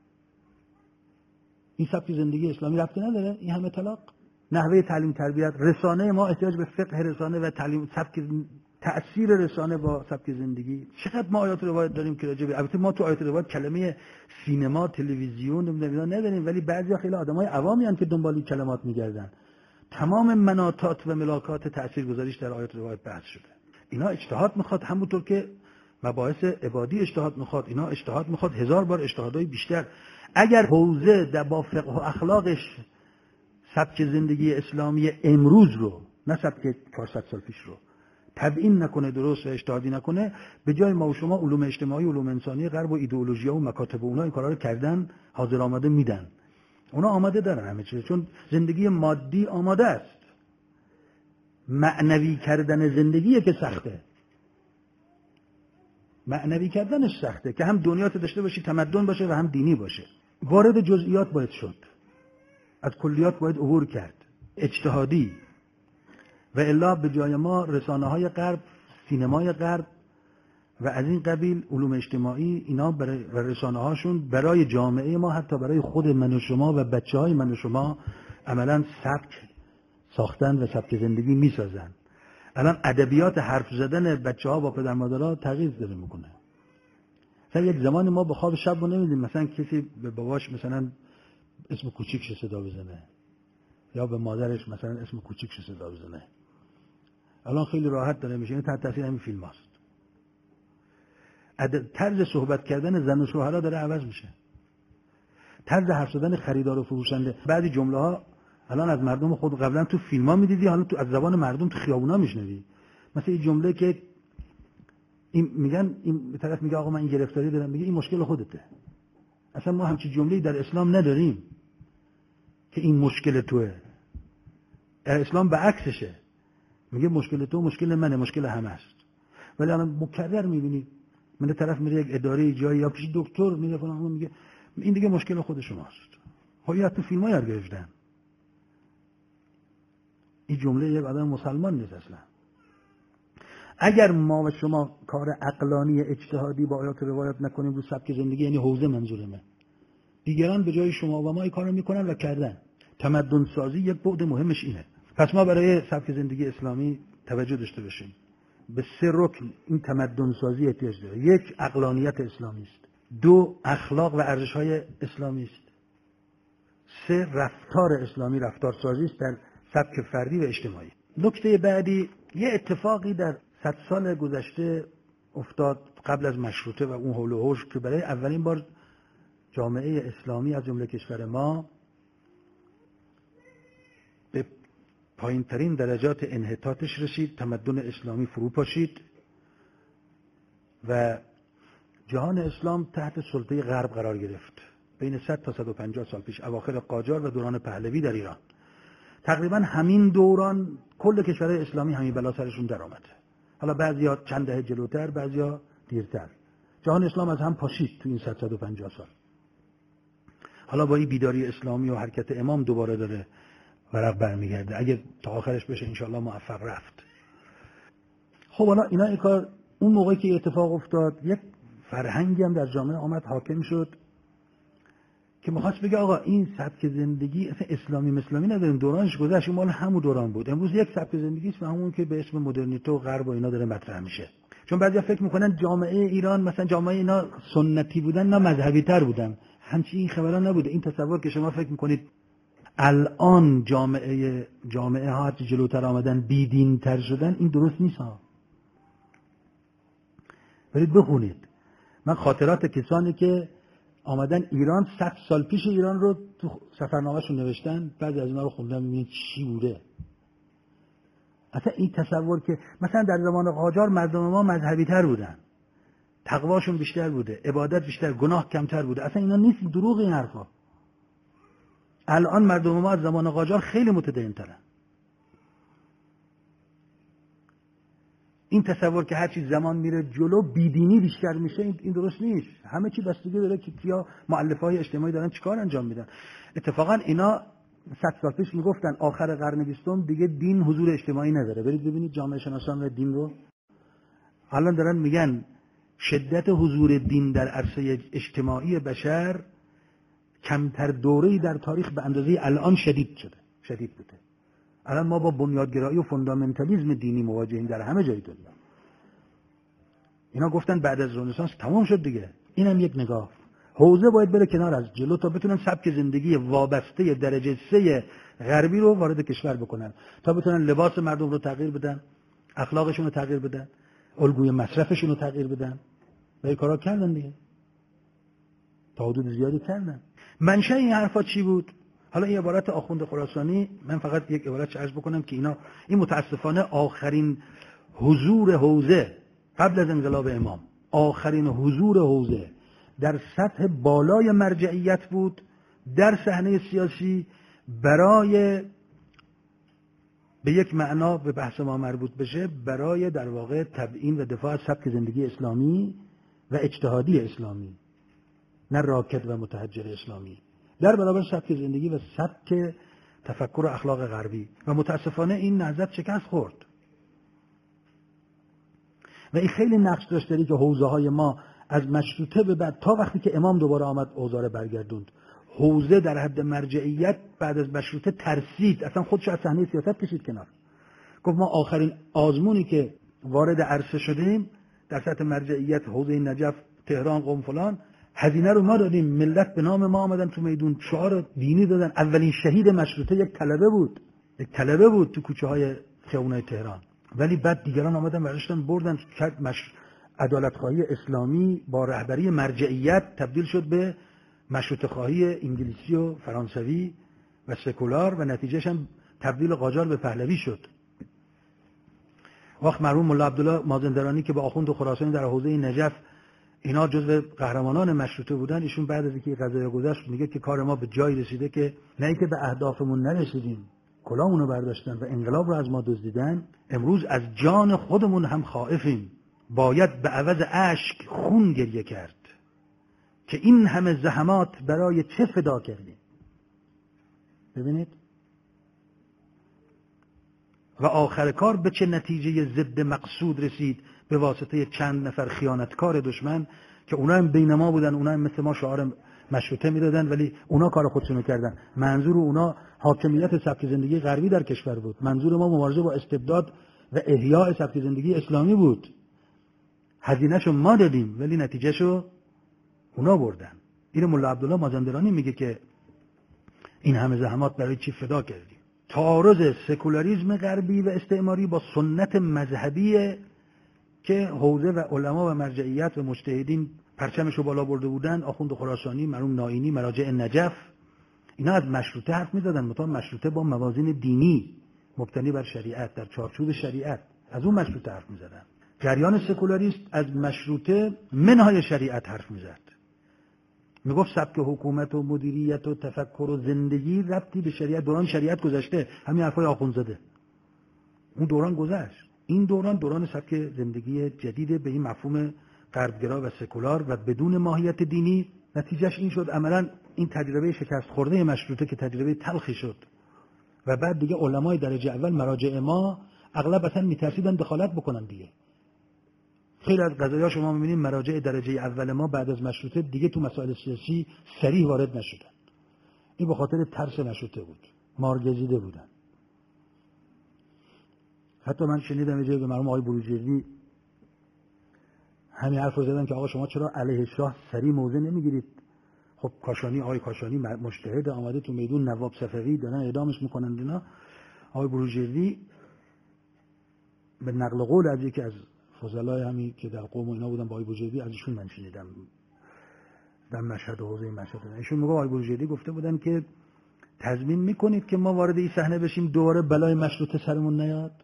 S2: این سبک زندگی اسلامی ربطی نداره؟ این همه طلاق، نحوه تعلیم تربیت، رسانه ما احتیاج به فقه رسانه و تعلیم، سبک تأثیر رسانه با سبک زندگی. چقدر ما آیات روایت داریم که راجع به، البته ما تو آیات روایت کلمه سینما، تلویزیون نمیدونم نداریم، ولی بعضیا خیلی آدمای عوامی ان که دنبال این کلمات میگردن. تمام مناطات و ملاکات تاثیرگذاریش در آیات روایت بحث شده. اینا اجتهاد میخواد، همونطور که مباحث عبادی اجتهاد میخواد، اینا اجتهاد میخواد 1000 بار اجتهادهای بیشتر. اگر حوزه در با فقه و اخلاقش سبک زندگی اسلامی امروز رو، نه سبک 400 سال پیش رو تبیین نکنه درست و اجتهادی نکنه، به جای ما و شما علوم اجتماعی، علوم انسانی غرب و ایدئولوژی‌ها و مکاتب اونا این کارا رو کردن، حاضر آماده میدن. اونا آماده دارن همه چیز، چون زندگی مادی آماده است. معنوی کردن زندگیه که سخته. معنوی کردنش سخته که هم دنیات داشته باشی، تمدن باشه و هم دینی باشه. وارد جزئیات باید شد، از کلیات باید عبور کرد، اجتهادی. و الا به جای ما رسانه‌های غرب، سینمای غرب و از این قبیل علوم اجتماعی، اینا و رسانه‌هاشون برای جامعه ما، حتی برای خود من و شما و بچه‌های من و شما عملاً سبک ساختن و سبک زندگی می‌سازن. الان ادبیات حرف زدن بچه‌ها با پدر مادرها تغییر داره میکنه. مثلا یک زمانی ما به خواب شب رو نمیدیم مثلا کسی به باباش مثلا اسم کوچیکش صدا بزنه یا به مادرش مثلا اسم کوچیکش صدا بزنه. الان خیلی راحت داره میشه، این تحت تاثیر همین فیلم هاست. طرز صحبت کردن زن و شوهرها داره عوض میشه. طرز حرف زدن خریدار و فروشنده. بعضی جمله ها الان از مردم خود قبلا تو فیلم ها میدیدی، حالا تو از زبان مردم تو خیابونا میشنوی. مثلا این جمله که این میگن، این طرف میگه آقا من این گرفتاری دارم، میگه این مشکل خودته. اصلا ما همچین جمله‌ای در اسلام نداریم که این مشکل توئه. در اسلام به عکسشه، میگه مشکل تو مشکل منه، مشکل همه است. ولی الان مکرر میبینی من طرف میره یک اداره جایی یا پیش دکتر میره فلان، میگه این دیگه مشکل خود شماست. ها تو فیلم‌ها یاد گرفتن. این جمله یک آدم مسلمان نیست اصلا. اگر ما و شما کار عقلانی اجتهادی با آیات و روایات نکنیم رو سبک زندگی، یعنی حوزه منظورمه، دیگران به جای شما و ما این کارو میکنن و کردن. تمدن سازی یک بعد مهمش اینه. پس ما برای سبک زندگی اسلامی توجه داشته باشیم. به 3 رکن این تمدن سازی احتیاج داره. 1 عقلانیت اسلامی است. 2 اخلاق و ارزش‌های اسلامی است. 3 رفتار اسلامی، رفتار سازی است در سبک فردی و اجتماعی. نکته بعدی، یه اتفاقی در 100 سال گذشته افتاد قبل از مشروطه و اون حول و حوش که برای اولین بار جامعه اسلامی از جمله کشور ما به پایین ترین درجات انحطاطش رسید. تمدن اسلامی فرو پاشید و جهان اسلام تحت سلطه غرب قرار گرفت. بین 100 تا 150 سال پیش، اواخر قاجار و دوران پهلوی در ایران، تقریبا همین دوران کل کشورهای اسلامی همین بلا سرشون در آمد. حالا بعضیا چند دهه جلوتر، بعضیا دیرتر. جهان اسلام از هم پاشید تو این 150 سال. حالا با این بیداری اسلامی و حرکت امام دوباره داره ورق برمیگرده. اگه تا آخرش بشه انشالله موفق رفت. خب حالا اینا این کار، اون موقعی که اتفاق افتاد یک فرهنگی هم در جامعه آمد حاکم شد که می‌خواست بگه آقا این سبک زندگی اصلا اسلامی نداریم، دورانش گذشت، مال همون دوران بود. امروز یک سبک زندگی است و همون که به اسم مدرنیته و غرب و اینا داره مطرح میشه. چون بعضیا فکر میکنن جامعه ایران مثلا جامعه اینا سنتی بودن نه مذهبی تر بودن. همچین خبرا نبوده. این تصور که شما فکر میکنید الان جامعه ها هرچی جلوتر آمدن بیدین تر شدن، این درست نیست ها. برید بخونید. من خاطرات کسانی که آمدن ایران 100 سال پیش ایران رو تو سفرنامه‌شون نوشتن، بعضی از اینا رو خوندم میبینید چی بوده. اصلا این تصور که مثلا در زمان قاجار مردم ما مذهبی تر بودن، تقواشون بیشتر بوده، عبادت بیشتر، گناه کمتر بوده، اصلا اینا نیست، دروغ این حرفا. الان مردم ما از زمان قاجار خیلی متدین ترن. این تصور که هر چی زمان میره جلو بیدینی بیشتر میشه، این درست نیست. همه چی بستگی داره که کیا مؤلفه‌های اجتماعی دارن چیکار انجام میدن. اتفاقا اینا 100 سال پیش میگفتن آخر قرن 20 دیگه دین حضور اجتماعی نداره. برید ببینید جامعه شناسان و دین رو الان دارن میگن شدت حضور دین در عرصه اجتماعی بشر کمتر دوره‌ای در تاریخ به اندازه الان شدید بوده. الان ما با بنیادگرایی و فوندامنتالیسم دینی مواجهیم در همه جای دنیا. اینا گفتن بعد از رنسانس تمام شد دیگه. اینم یک نگاه. حوزه باید بره کنار از جلو تا بتونن سبک زندگی وابسته درجه 3 غربی رو وارد کشور بکنن، تا بتونن لباس مردم رو تغییر بدن، اخلاقشون رو تغییر بدن، الگوی مصرفشون رو تغییر بدن. و این کارا کردن دیگه، تا حدود زیادی کردن. منشأ این حرفا چی بود؟ حالا این عبارت آخوند خراسانی، من فقط یک عبارت عرض بکنم که این متاسفانه آخرین حضور حوزه قبل از انقلاب امام، آخرین حضور حوزه در سطح بالای مرجعیت بود در صحنه سیاسی برای به یک معنا به بحث ما مربوط بشه، برای در واقع تبیین و دفاع از سبک زندگی اسلامی و اجتهادی اسلامی، نه راکد و متحجر اسلامی، در برابر سبک زندگی و سبک تفکر و اخلاق غربی. و متاسفانه این نهضت شکست خورد و این خیلی نقش داشت که حوزه های ما از مشروطه به بعد تا وقتی که امام دوباره آمد اوضاع برگردوند، حوزه در حد مرجعیت بعد از مشروطه ترسید، اصلا خودش از صحنه سیاست کشید کنار. گفت ما آخرین آزمونی که وارد عرصه شدیم در سطح مرجعیت، حوزه نجف، تهران، قم فلان، هزینه رو ما دادیم، ملت به نام ما آمدن تو میدون، شعار دینی دادن. اولین شهید مشروطه یک طلبه بود تو کوچه های خیابونای تهران. ولی بعد دیگران آمدن برداشتن بردن، عدالت خواهی اسلامی با رهبری مرجعیت تبدیل شد به مشروطه خواهی انگلیسی و فرانسوی و سکولار و نتیجهش هم تبدیل قاجار به پهلوی شد. وقت مرحوم ملا عبدالله مازندرانی که با آخوند خراسانی در حوزه نجف اینا جزو قهرمانان مشروطه بودن، ایشون بعد از اینکه قضیه گذشت میگه که کار ما به جایی رسیده که نه اینکه به اهدافمون نرسیدیم، کلاهمون رو برداشتن و انقلاب رو از ما دزدیدن، امروز از جان خودمون هم خائفیم، باید به عوض اشک خون گریه کرد که این همه زحمات برای چه فدا کردیم. ببینید و آخر کار به چه نتیجه ضد مقصود رسید به واسطه چند نفر خیانتکار دشمن که اونا هم بین ما بودن، اونا هم مثل ما شعار مشروطه میدادن ولی اونا کار خودشونو کردن. منظور اونا حاکمیت سبک زندگی غربی در کشور بود، منظور ما مبارزه با استبداد و احیاء سبک زندگی اسلامی بود. هزینه‌شو ما دادیم ولی نتیجهشو اونا بردن. این ملا عبدالله مازندرانی میگه که این همه زحمات برای چی فدا کردیم. تعارض سکولاریسم غربی و استعماری با سنت مذهبی که حوزه و علما و مرجعیت و مجتهدین پرچمشو بالا برده بودن، آخوند خراسانی، مرحوم نائینی، مراجع نجف، اینا از مشروطه حرف می‌زدن، مثلا مشروطه با موازین دینی مبتنی بر شریعت، در چارچوب شریعت، از اون مشروطه حرف می‌زدن. جریان سکولاریست از مشروطه منهای شریعت حرف می‌زد. میگفت سبک حکومت و مدیریت و تفکر و زندگی ربطی به شریعت، دوران شریعت گذشته، همین حرفای آخوندزاده. اون دوران گذشت. این دوران سبک زندگی جدید به این مفهوم غربگرا و سکولار و بدون ماهیت دینی. نتیجهش این شد عملاً این تجربه شکست خورده مشروطه که تجربه تلخی شد و بعد دیگه علمای درجه اول، مراجع ما، اغلب اصلا میترسیدن دخالت بکنن دیگه. خیلی از قضایا شما می‌بینید مراجع درجه اول ما بعد از مشروطه دیگه تو مسائل سیاسی صریح وارد نشدن. این به خاطر ترس مشروطه بود، مارگزیده بودن. حتی من شنیدم یه جایی به مرحوم آقای بروجردی همین حرف رو زدن که آقا شما چرا علیه شاه صریح موضع نمیگیرید؟ خب کاشانی، آقای کاشانی مجتهد آمده تو میدون، نواب صفوی دارن اعدامش میکنن اینا. آقای بروجردی به نقل قول از یکی از فضلای همین که در قم و اینا بودن با آقای بروجردی، از ایشون من شنیدم در مشهد و حوزه مشهد، ایشون میگه آقای بروجردی گفته بودن که تضمین میکنید که ما وارد این صحنه بشیم دوباره بلای مشروطه سرمون نیاد؟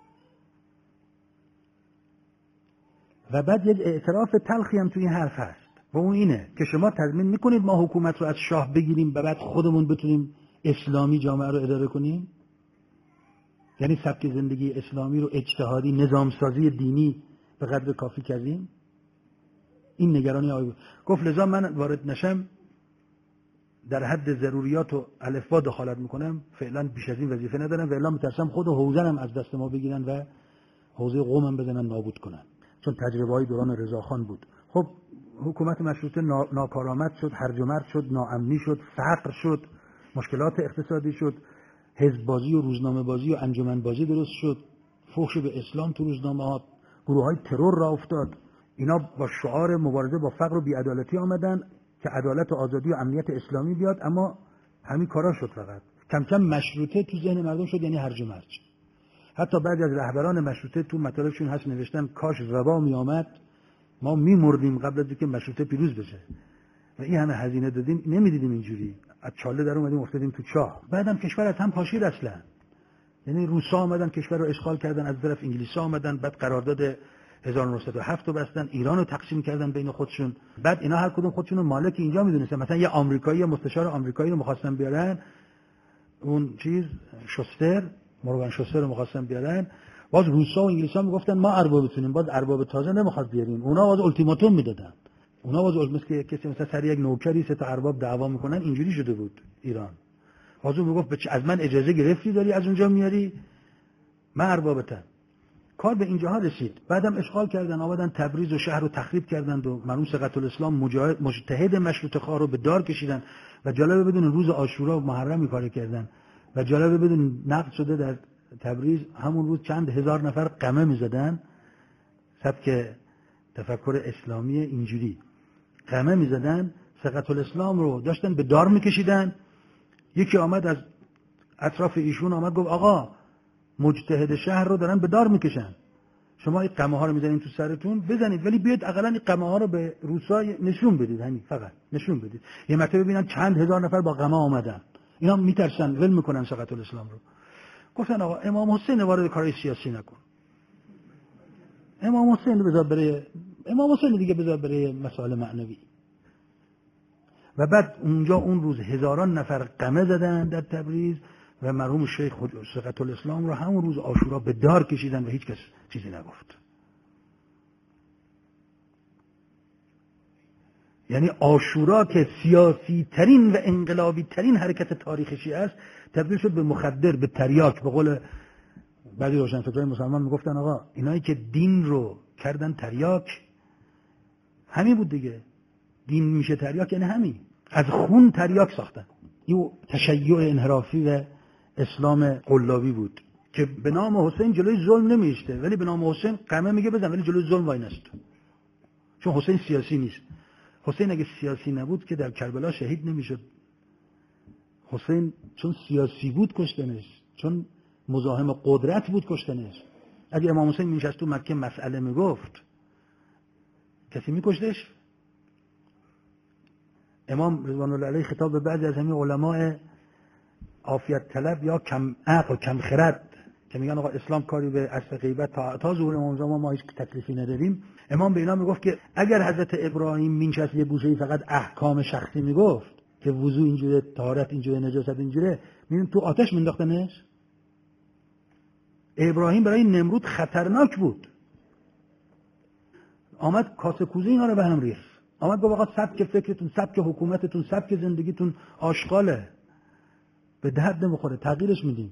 S2: و بعد یک اعتراف تلخی هم توی این حرف هست و اون اینه که شما تضمین میکنید ما حکومت رو از شاه بگیریم و بعد خودمون بتونیم اسلامی جامعه رو اداره کنیم؟ یعنی سبک زندگی اسلامی رو اجتهادی، نظامسازی دینی به قدر کافی کردیم؟ این نگرانی آقای گفت لذا من وارد نشم در حد ضروریات و الفبا دخالت میکنم، فعلا بیش از این وظیفه ندارم و الا میترسم خود حوزه‌ام از دست ما بگیرن و حوزه قومم بزنن نابود کنن، چون تجربه های دوران رضاخان بود. خب حکومت مشروطه ناکارآمد شد، هرج و مرج شد، ناامنی شد، فقر شد، مشکلات اقتصادی شد، حزب بازی و روزنامه بازی و انجمن بازی درست شد، فحش به اسلام تو روزنامه‌ها، گروه‌های ترور راه افتاد. اینا با شعار مبارزه با فقر و بی‌عدالتی آمدن که عدالت و آزادی و امنیت اسلامی بیاد، اما همین کارا شد. فقط کم کم مشروطه تو ذهن مردم شد یعنی هرج و مرج. حتی بعضی از رهبران مشروطه تو مطالبشون هست نوشتن کاش وبا می آمد ما میمردیم قبل از اینکه مشروطه پیروز بشه و این همه هزینه دادیم، نمیدیدیم اینجوری از چاله در اومدیم افتادیم تو چاه. بعدم کشور از هم پاشید اصلا. یعنی روسا آمدن کشور رو اشغال کردن، از طرف انگلیسا آمدن، بعد قرارداد 1907 رو بستن، ایران رو تقسیم کردن بین خودشون. بعد اینا هر کدوم خودشون رو مالک اینجا میدونستن. مثلا یه آمریکایی، مستشار آمریکایی رو می‌خواستن بیارن، اون چیز شوستر، مورگان شوستر رو می‌خواستن بیارن، باز روسا و انگلیسا میگفتن ما اربابتونیم، باز ارباب تازه نمیخواد بیاریم. اونا باز التیماتوم میدادن. اونا باز مثل که کسی مثلا سر یک نوکری سه تا ارباب دعوا میکنن، اینجوری شده بود ایران. باز اون میگفت از من اجازه گرفتی داری از اونجا میاری؟ من اربابتم. کار به اینجاها رسید. بعدم اشغال کردن، آمدن تبریز و شهر رو تخریب کردند و مرحوم ثقة الاسلام مجتهد مشروطه خواه رو به دار کشیدن. و جالبه بدون روز عاشورا و محرم این کارو کردن. و جالبه بدون نقد شده در تبریز همون روز چند هزار نفر قمه میزدن، سبک تفکر اسلامی اینجوری قمه میزدن، ثقة الاسلام رو داشتن به دار میکشیدن. یکی آمد از اطراف ایشون آمد گفت آقا مجتهد شهر رو دارن به دار میکشن، شما این قمه ها رو میزنین تو سرتون بزنید، ولی بیاید اقلا این قمه ها رو به روسا نشون بدید، همین فقط نشون بدید. یه مرتبه ببینن چند هزار نفر با قمه آمدن، اینا میترسن ول میکنن ثقة الاسلام رو. گفتن آقا امام حسین وارد کارهای سیاسی نکن، امام حسین بذار بره، امام حسین دیگه بذار بره مسائل معنوی. و بعد اونجا اون روز هزاران نفر قمه زدن در تبریز و مرحوم شیخ ثقة الاسلام رو همون روز عاشورا به دار کشیدن و هیچ کس چیزی نگفت. یعنی عاشورا که سیاسی ترین و انقلابی ترین حرکت تاریخ شیعه است، تبدیل شد به مخدر، به تریاک. به قول بعضی روشنفکرای مسلمان میگفتن آقا اینایی که دین رو کردن تریاک، همین بود دیگه. دین میشه تریاک، یعنی همین. از خون تریاک ساختن. این تشیع انحرافی و اسلام قلابی بود که به نام حسین جلوی ظلم نمیشته، ولی به نام حسین قمه میگه بزن، ولی جلوی ظلم وای نست. چون حسین سیاسی نیست. حسین اگه سیاسی نبود که در کربلا شهید نمیشد. حسین چون سیاسی بود کشتنش، چون مزاحم قدرت بود کشتنش. اگه امام حسین میشست تو مکه مسئله میگفت کسی میکشتش؟ امام رضوان الله علیه خطاب به بعضی از همین علماء عافیت طلب یا کم عقل کم خرد که میگن آقا اسلام کاری به اصل غیبت تا ظهور امام زمان ما هیچ تکلیفی نداریم، امام به اینا میگفت که اگر حضرت ابراهیم مینشست یه گوشه‌ای فقط احکام شخصی میگفت که وضو اینجوره، طهارت اینجوره، نجاست اینجوره، میبینیم تو آتش مینداختنش. ابراهیم برای نمرود خطرناک بود. آمد کاسه کوزه اینا رو به هم ریخت. آمد گفت آقا سبک فکرتون، سبک حکومتتون، سبک زندگیتون آشغاله، به درد نمیخوره، تغییرش میدیم.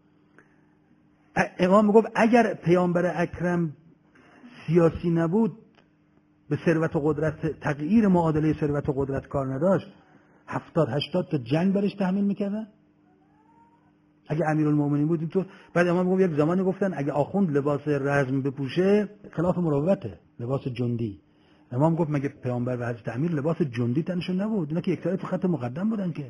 S2: امام میگفت اگر پیامبر اکرم سیاسی نبود، به ثروت و قدرت، تغییر معادله ثروت و قدرت کار نداشت، 70-80 تا جنگ برش تحمیل میکردن. اگه امیرالمومنین بود اینطور. بعد امام میگفت یک زمانی گفتن اگه آخوند لباس رزم بپوشه خلاف مروته، لباس جندی. امام گفت مگه پیامبر و حضرت امیر لباس جندی تنشون نبود؟ اینا که یک طرف تو خط مقدم بودن که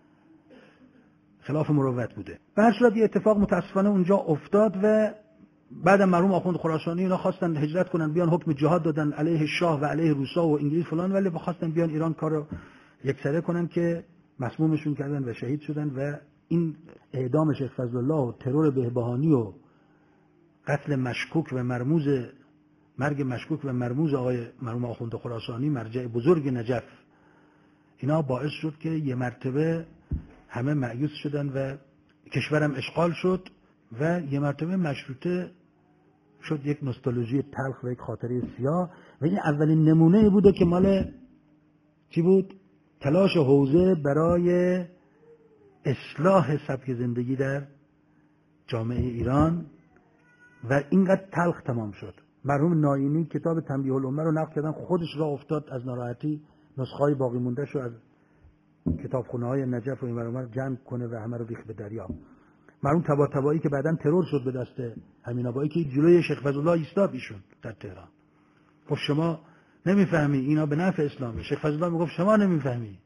S2: خلاف مروت بوده. به هر صورت یه اتفاق متاسفانه اونجا افتاد و بعدم مرحوم آخوند خراسانی اینا خواستن هجرت کنن بیان، حکم جهاد دادن علیه شاه و علیه روسا و انگلیس فلان، ولی خواستن بیان ایران کارو یکسره کنن که مسمومشون کردن و شهید شدن. و این اعدام شیخ فضل الله و ترور بهبهانی و قتل مشکوک و مرموز، مرگ مشکوک و مرموز آقای مرحوم آخوند خراسانی مرجع بزرگ نجف، اینا باعث شد که یه مرتبه همه مایوس شدن و کشورم اشغال شد و یه مرتبه مشروطه شد یک نوستالژی تلخ و یک خاطره سیاه. و این اولین نمونه بوده که مال چی بود؟ تلاش حوزه برای اصلاح سبک زندگی در جامعه ایران و اینقدر تلخ تمام شد. مرحوم ناینی کتاب تنبیه الامه رو نقل کردن، خودش را افتاد از ناراحتی نسخه‌های باقی مونده شو از کتابخونه‌های نجف و این ور جمع کنه و همه رو ریخت به دریا. مرحوم طباطبایی که بعداً ترور شد به دست همین آبایی که جلوی شیخ فضل الله ایستاد ایشون در تهران، گفت شما نمیفهمی اینا به نفع اسلامه. شیخ فضل الله میگفت شما نمیفهمی.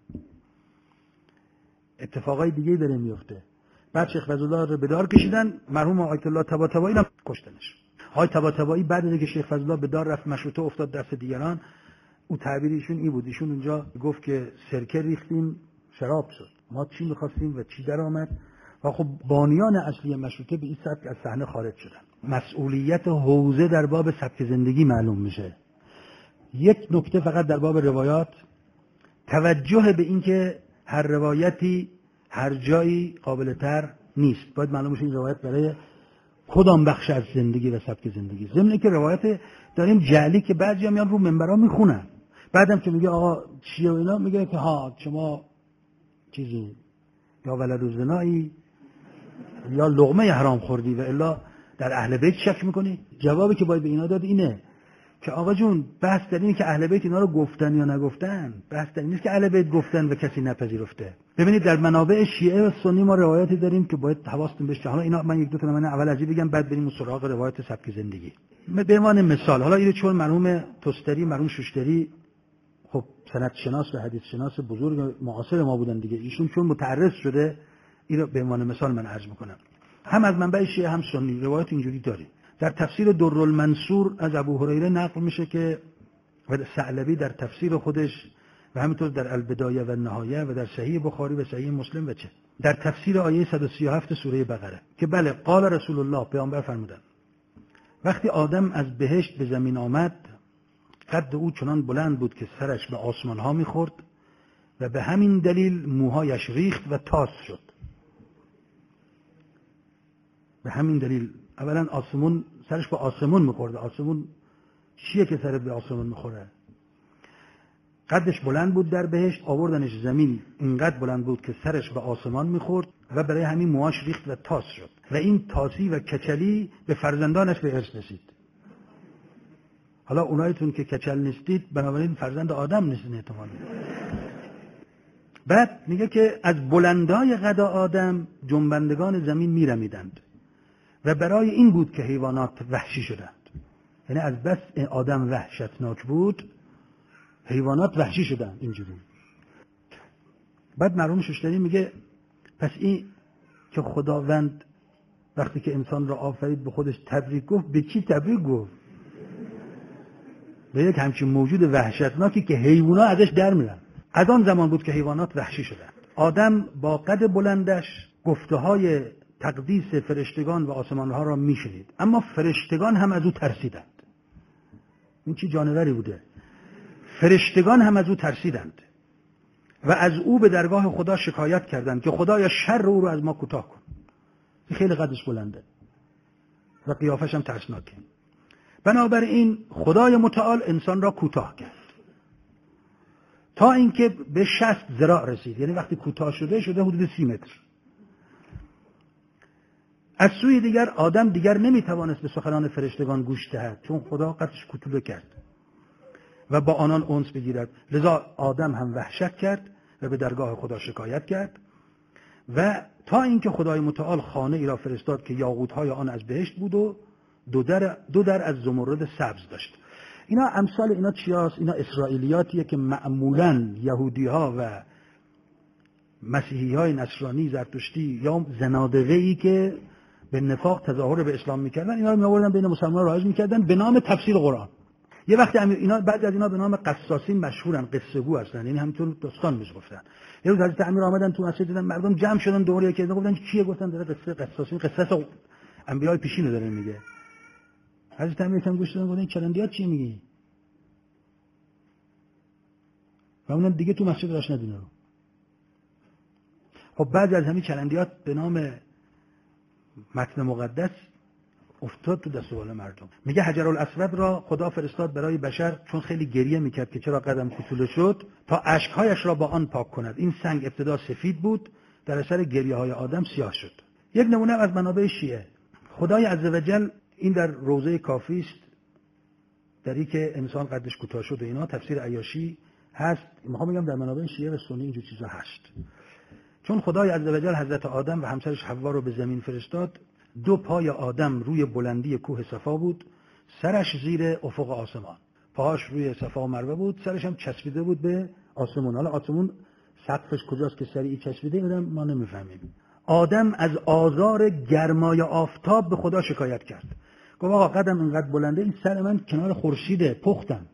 S2: اتفاقای دیگه داره میفته. بعد شیخ فضل الله رو به دار کشیدن، مرحوم آیت الله طباطبایی هم کشتنش. های طباطبایی بعد از اینکه شیخ فضلالله به دار رفت مشروطه افتاد دست دیگران، او تعبیرشون این بود، ایشون اونجا گفت که سرکه ریختیم شراب شد، ما چی می‌خواستیم و چی در آمد. و خب بانیان اصلی مشروطه به این سبک از صحنه خارج شدن. مسئولیت حوزه در باب سبک زندگی معلوم میشه. یک نکته فقط در باب روایات، توجه به این که هر روایتی هر جایی قابل تر نیست. باید معلوم بشه این روایت برای کدام بخش از زندگی و سبک زندگی. ضمن که روایت داریم جعلی که بعضیا میان رو منبرها میخونن، بعدم که میگه آقا چیه و اینا، میگه که ها شما چیزی یا ولد الزنایی یا لقمه حرام خوردی و الا در اهل بیت شک میکنی. جوابی که باید به اینا داد اینه که آقا جون بحث در اینه که اهل بیت اینا رو گفتن یا نگفتن، بحث در این نیست که اهل بیت گفتن و کسی نپذیرفته. ببینید در منابع شیعه و سنی ما روایتی داریم که باید حواستون بشه. حالا اینا من یک دو تا نمونه اول از بگم، بعد بریم سراغ روایت سبک زندگی. به عنوان مثال، حالا اینو چون مرحوم توستری، مرحوم شوشتری خب سند شناس و حدیث شناس بزرگ معاصر ما بودن دیگه، ایشون چون متعرض شده اینو به عنوان مثال من عرض میکنم. هم از منبع شیعه هم سنی روایت اینجوری داریم. در تفسیر درالمنصور از ابو هریره نقل میشه که و ثعلبی در تفسیر خودش و همینطور در البدایه و نهایه و در صحیح بخاری و صحیح مسلم و چه در تفسیر آیه 137 سوره بقره که بله قال رسول الله، پیامبر فرمودن وقتی آدم از بهشت به زمین آمد قد او چنان بلند بود که سرش به آسمان ها میخورد و به همین دلیل موهایش ریخت و تاس شد. به همین دلیل اولا آسمون سرش به آسمون میخورده. آسمون چیه که سرت به آسمون میخوره؟ قدش بلند بود در بهشت، آوردنش زمین اینقدر بلند بود که سرش به آسمان میخورد و برای همین موهاش ریخت و تاس شد و این تاسی و کچلی به فرزندانش به ارث رسید. حالا اونایتون که کچل نیستید بنابراین فرزند آدم نیستین احتمالاً. بعد میگه که از بلندای قد آدم جنبندگان زمین میرمیدند و برای این بود که حیوانات وحشی شدند. یعنی از بس آدم وحشتناک بود حیوانات وحشی شدند اینجوری. بعد مرحوم شوشتری میگه پس این که خداوند وقتی که انسان را آفرید به خودش تبریک گفت، به کی تبریک گفت؟ به یک همچین موجود وحشتناکی که حیوانات ازش در میرن. از آن زمان بود که حیوانات وحشی شدند. آدم با قد بلندش گفته های تقدیس فرشتگان و آسمانها را میشنید، اما فرشتگان هم از او ترسیدند. این چی جانوری بوده؟ فرشتگان هم از او ترسیدند و از او به درگاه خدا شکایت کردند که خدایا شر او رو از ما کوتاه کن. این خیلی قدش بلنده و قیافش هم ترسناکه. بنابراین خدای متعال انسان را کوتاه کرد تا اینکه به 60 ذراع رسید. یعنی وقتی کوتاه شده حدود 30 متر. از سوی دیگر آدم دیگر نمیتوانست به سخنان فرشتگان گوش دهد چون خدا قدش کوتوله کرد و با آنان انس بگیرد. لذا آدم هم وحشت کرد و به درگاه خدا شکایت کرد و تا اینکه خدای متعال خانه ای را فرستاد که یاقوت‌های آن از بهشت بود و دو در از زمرد سبز داشت. اینا امثال اینا چیاست؟ اینا اسرائیلیاتیه که معمولاً یهودی‌ها و مسیحی‌های نصرانی زرتشتی یا زنادقه‌ای که به نفاق تظاهر به اسلام می‌کردن اینا رو می‌آوردن بین مسلمان‌ها رایج می‌کردن به نام تفسیر قرآن. یه وقتی اینا بعضی از اینا به نام قصاصین مشهورن، قصه گو هستن، یعنی همینطور داستان میگفتن. یه روز حضرت امیر آمدن تو مسجد، دیدن مردم جمع شدن دور یکی گفتن کیه؟ گفتن داره قصه قصاصین، قصه انبیای پیشین داره میگه. حضرت امیر هم گوش دادن گفتن این چرندیات چی میگی؟ و اونم دیگه تو مسجد راش ندیدن. خب بعضی از همین چرندیات به نام متن مقدس افتاد تو دست و بال مردم. میگه حجرالاسود را خدا فرستاد برای بشر چون خیلی گریه میکرد که چرا قدم کوتوله شد تا اشکهایش را با آن پاک کند. این سنگ ابتدا سفید بود، در اثر گریه های آدم سیاه شد. یک نمونه از منابع شیعه. خدای عزوجل این در روضه کافی است، در این که انسان قدش کوتاه شد و اینا تفسیر عیاشی هست. میخوام بگم در منابع شیعه و سنی اینجور چیزا هست. چون خدای عزوجل حضرت آدم و همسرش حوا رو به زمین فرستاد، 2 پای آدم روی بلندی کوه صفا بود، سرش زیر افق آسمان، پاهاش روی صفا و مروه بود، سرش هم چسبیده بود به آسمون. حالا آسمون سقفش کجاست که سری چسبیده ما نمیفهمیم. آدم از آزار گرمای آفتاب به خدا شکایت کرد. گفت آقا قدم اینقدر بلنده، این سر من کنار خورشیده، پختم.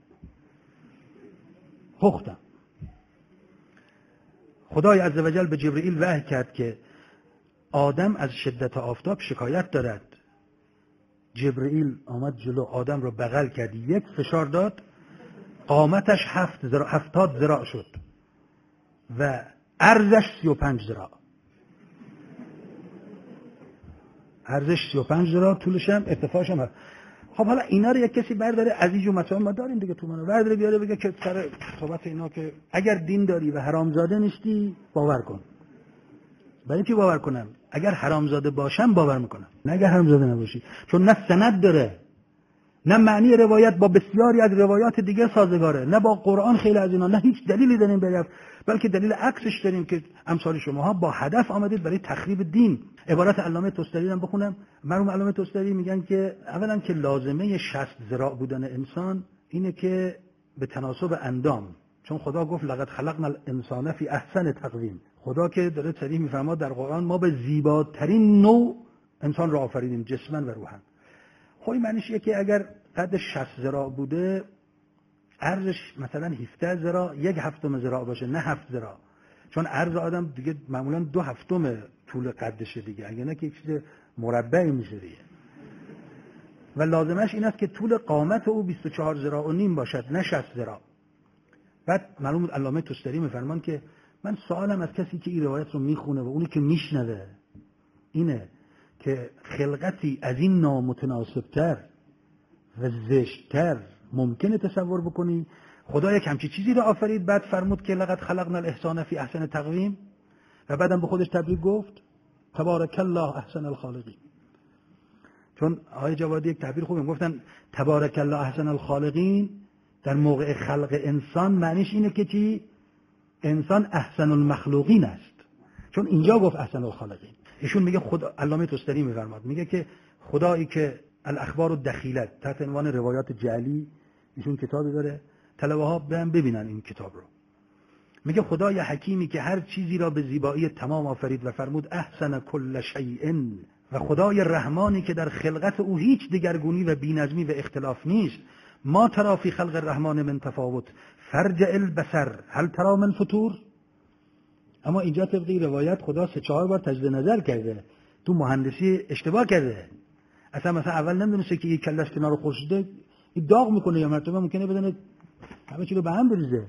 S2: خدای عزوجل به جبرئیل وحی کرد که آدم از شدت آفتاب شکایت دارد. جبرئیل آمد جلو آدم رو بغل کرد، یک فشار داد، قامتش 70 ذراع شد و عرضش 35 ذراع. عرضش 35 ذراع، طولش هم ارتفاعش هم هست. خب حالا اینا رو یک کسی برداره، عزیز و مثلا ما داریم دیگه تو منو برداره بیاره بگه که سر صحبت اینا که اگر دین داری و حرامزاده نیستی باور کن. برای چی باور کنم؟ اگر حرامزاده باشم باور میکنم، نه اگر حرامزاده نباشی. چون نه سند داره، نه معنی روایت با بسیاری از روایات دیگه سازگاره، نه با قرآن خیلی از اینا، نه هیچ دلیلی داریم بریم، بلکه دلیل عکسش داریم که امثال شماها با هدف آمدید برای تخریب دین. عبارت علامه طستری هم بخونم. مرحوم علامه طستری میگن که اولا که لازمه 60 ذراع بودن انسان اینه که به تناسب اندام، چون خدا گفت لقد خلقنا الانسان فی احسن تقویم. خدا که داره صریح میفرماد در قرآن ما به زیباترین نوع انسان را آفریدیم، جسما و روحا. خب این معنیش اینه که اگر قد 60 ذراع بوده، عرضش مثلا 17 ذراع، 1/7 ذراع باشه، نه 7 ذراع. چون عرض آدم دیگه معمولا 2/7 طول قدشه دیگه، اگه نه که یک چیز مربعی میشه دیگه. و لازمش این است که طول قامت او 24 ذراع و نیم باشد، نه 60 ذراع. بعد معلوم علامه طستری میفرمان که من سوالم از کسی که این روایت رو میخونه و اونی که میشنوه اینه که خلقتی از این نامتناسبتر و زشتتر ممکنه تصور بکنی؟ خدا یک همچی چیزی رو آفرید، بعد فرمود که لقد خلقنا الانسان فی احسن تقویم، و بعدم به خودش تبریک گفت تبارک الله احسن الخالقین. چون آقای جوادی یک تعبیر خوبی گفتن تبارک الله احسن الخالقین در موقع خلق انسان معنیش اینه که چی؟ انسان احسن المخلوقین است، چون اینجا گفت احسن الخالقین. ایشون میگه خدا، علامه طستری میفرماد، میگه که خدایی که الاخبار الدخیلت تحت عنوان روایات جعلی، ایشون کتابی داره، طلبه ها برن ببینن این کتاب رو. میگه خدای حکیمی که هر چیزی را به زیبایی تمام آفرید و فرمود احسن کل شیء، و خدای رحمانی که در خلقت او هیچ دگرگونی و بی‌نظمی و اختلاف نیست. ما ترى فی خلق الرحمن من تفاوت فرجع البصر هل ترى من فطور. اما اینجا طبقی روایت خدا 3-4 بار تجدید نظر کرده، تو مهندسی اشتباه کرده. مثلا اول نمیدونسته که یک کلش کنار خورشیده این داغ میکنه یا مرتبه ممکنه بدونه همه چی رو به هم بریزه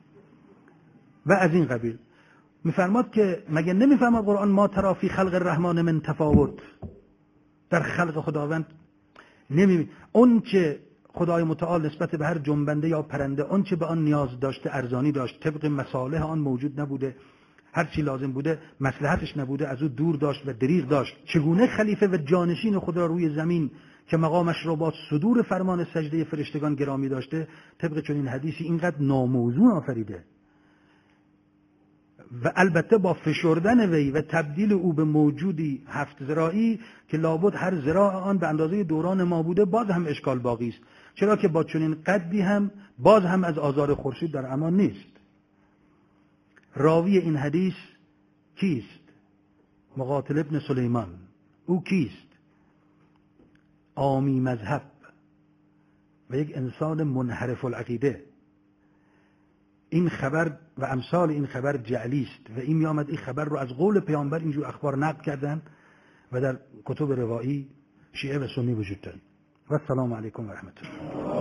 S2: و از این قبیل. میفرماد که مگه نمیفرماد قرآن ما ترى فی خلق الرحمن من تفاوت، در خلق خداوند اون چه خدای متعال نسبت به هر جنبنده یا پرنده اون چه به آن نیاز داشته ارزانی داشت، طبق مصالح آن موجود نبوده، هر چی لازم بوده مصلحتش نبوده از او دور داشت و دریغ داشت. چگونه خلیفه و جانشین خدا روی زمین که مقامش را با صدور فرمان سجده فرشتگان گرامی داشته، طبق چنین حدیثی اینقدر ناموزون آفریده و البته با فشردن وی و تبدیل او به موجودی 7 ذراعی که لابد هر ذراع آن به اندازه دوران ما بوده، باز هم اشکال باقی است، چرا که با چنین قدی هم باز هم از آزار خورشید در امان نیست. راوی این حدیث کیست؟ مقاتل ابن سلیمان. او کیست؟ عامی مذهب و یک انسان منحرف العقیده. این خبر و امثال این خبر جعلی است و این میآمد این خبر رو از قول پیامبر اینجور اخبار نقل کردن و در کتب روایی شیعه و سنی وجود دارد. و السلام علیکم و رحمت الله.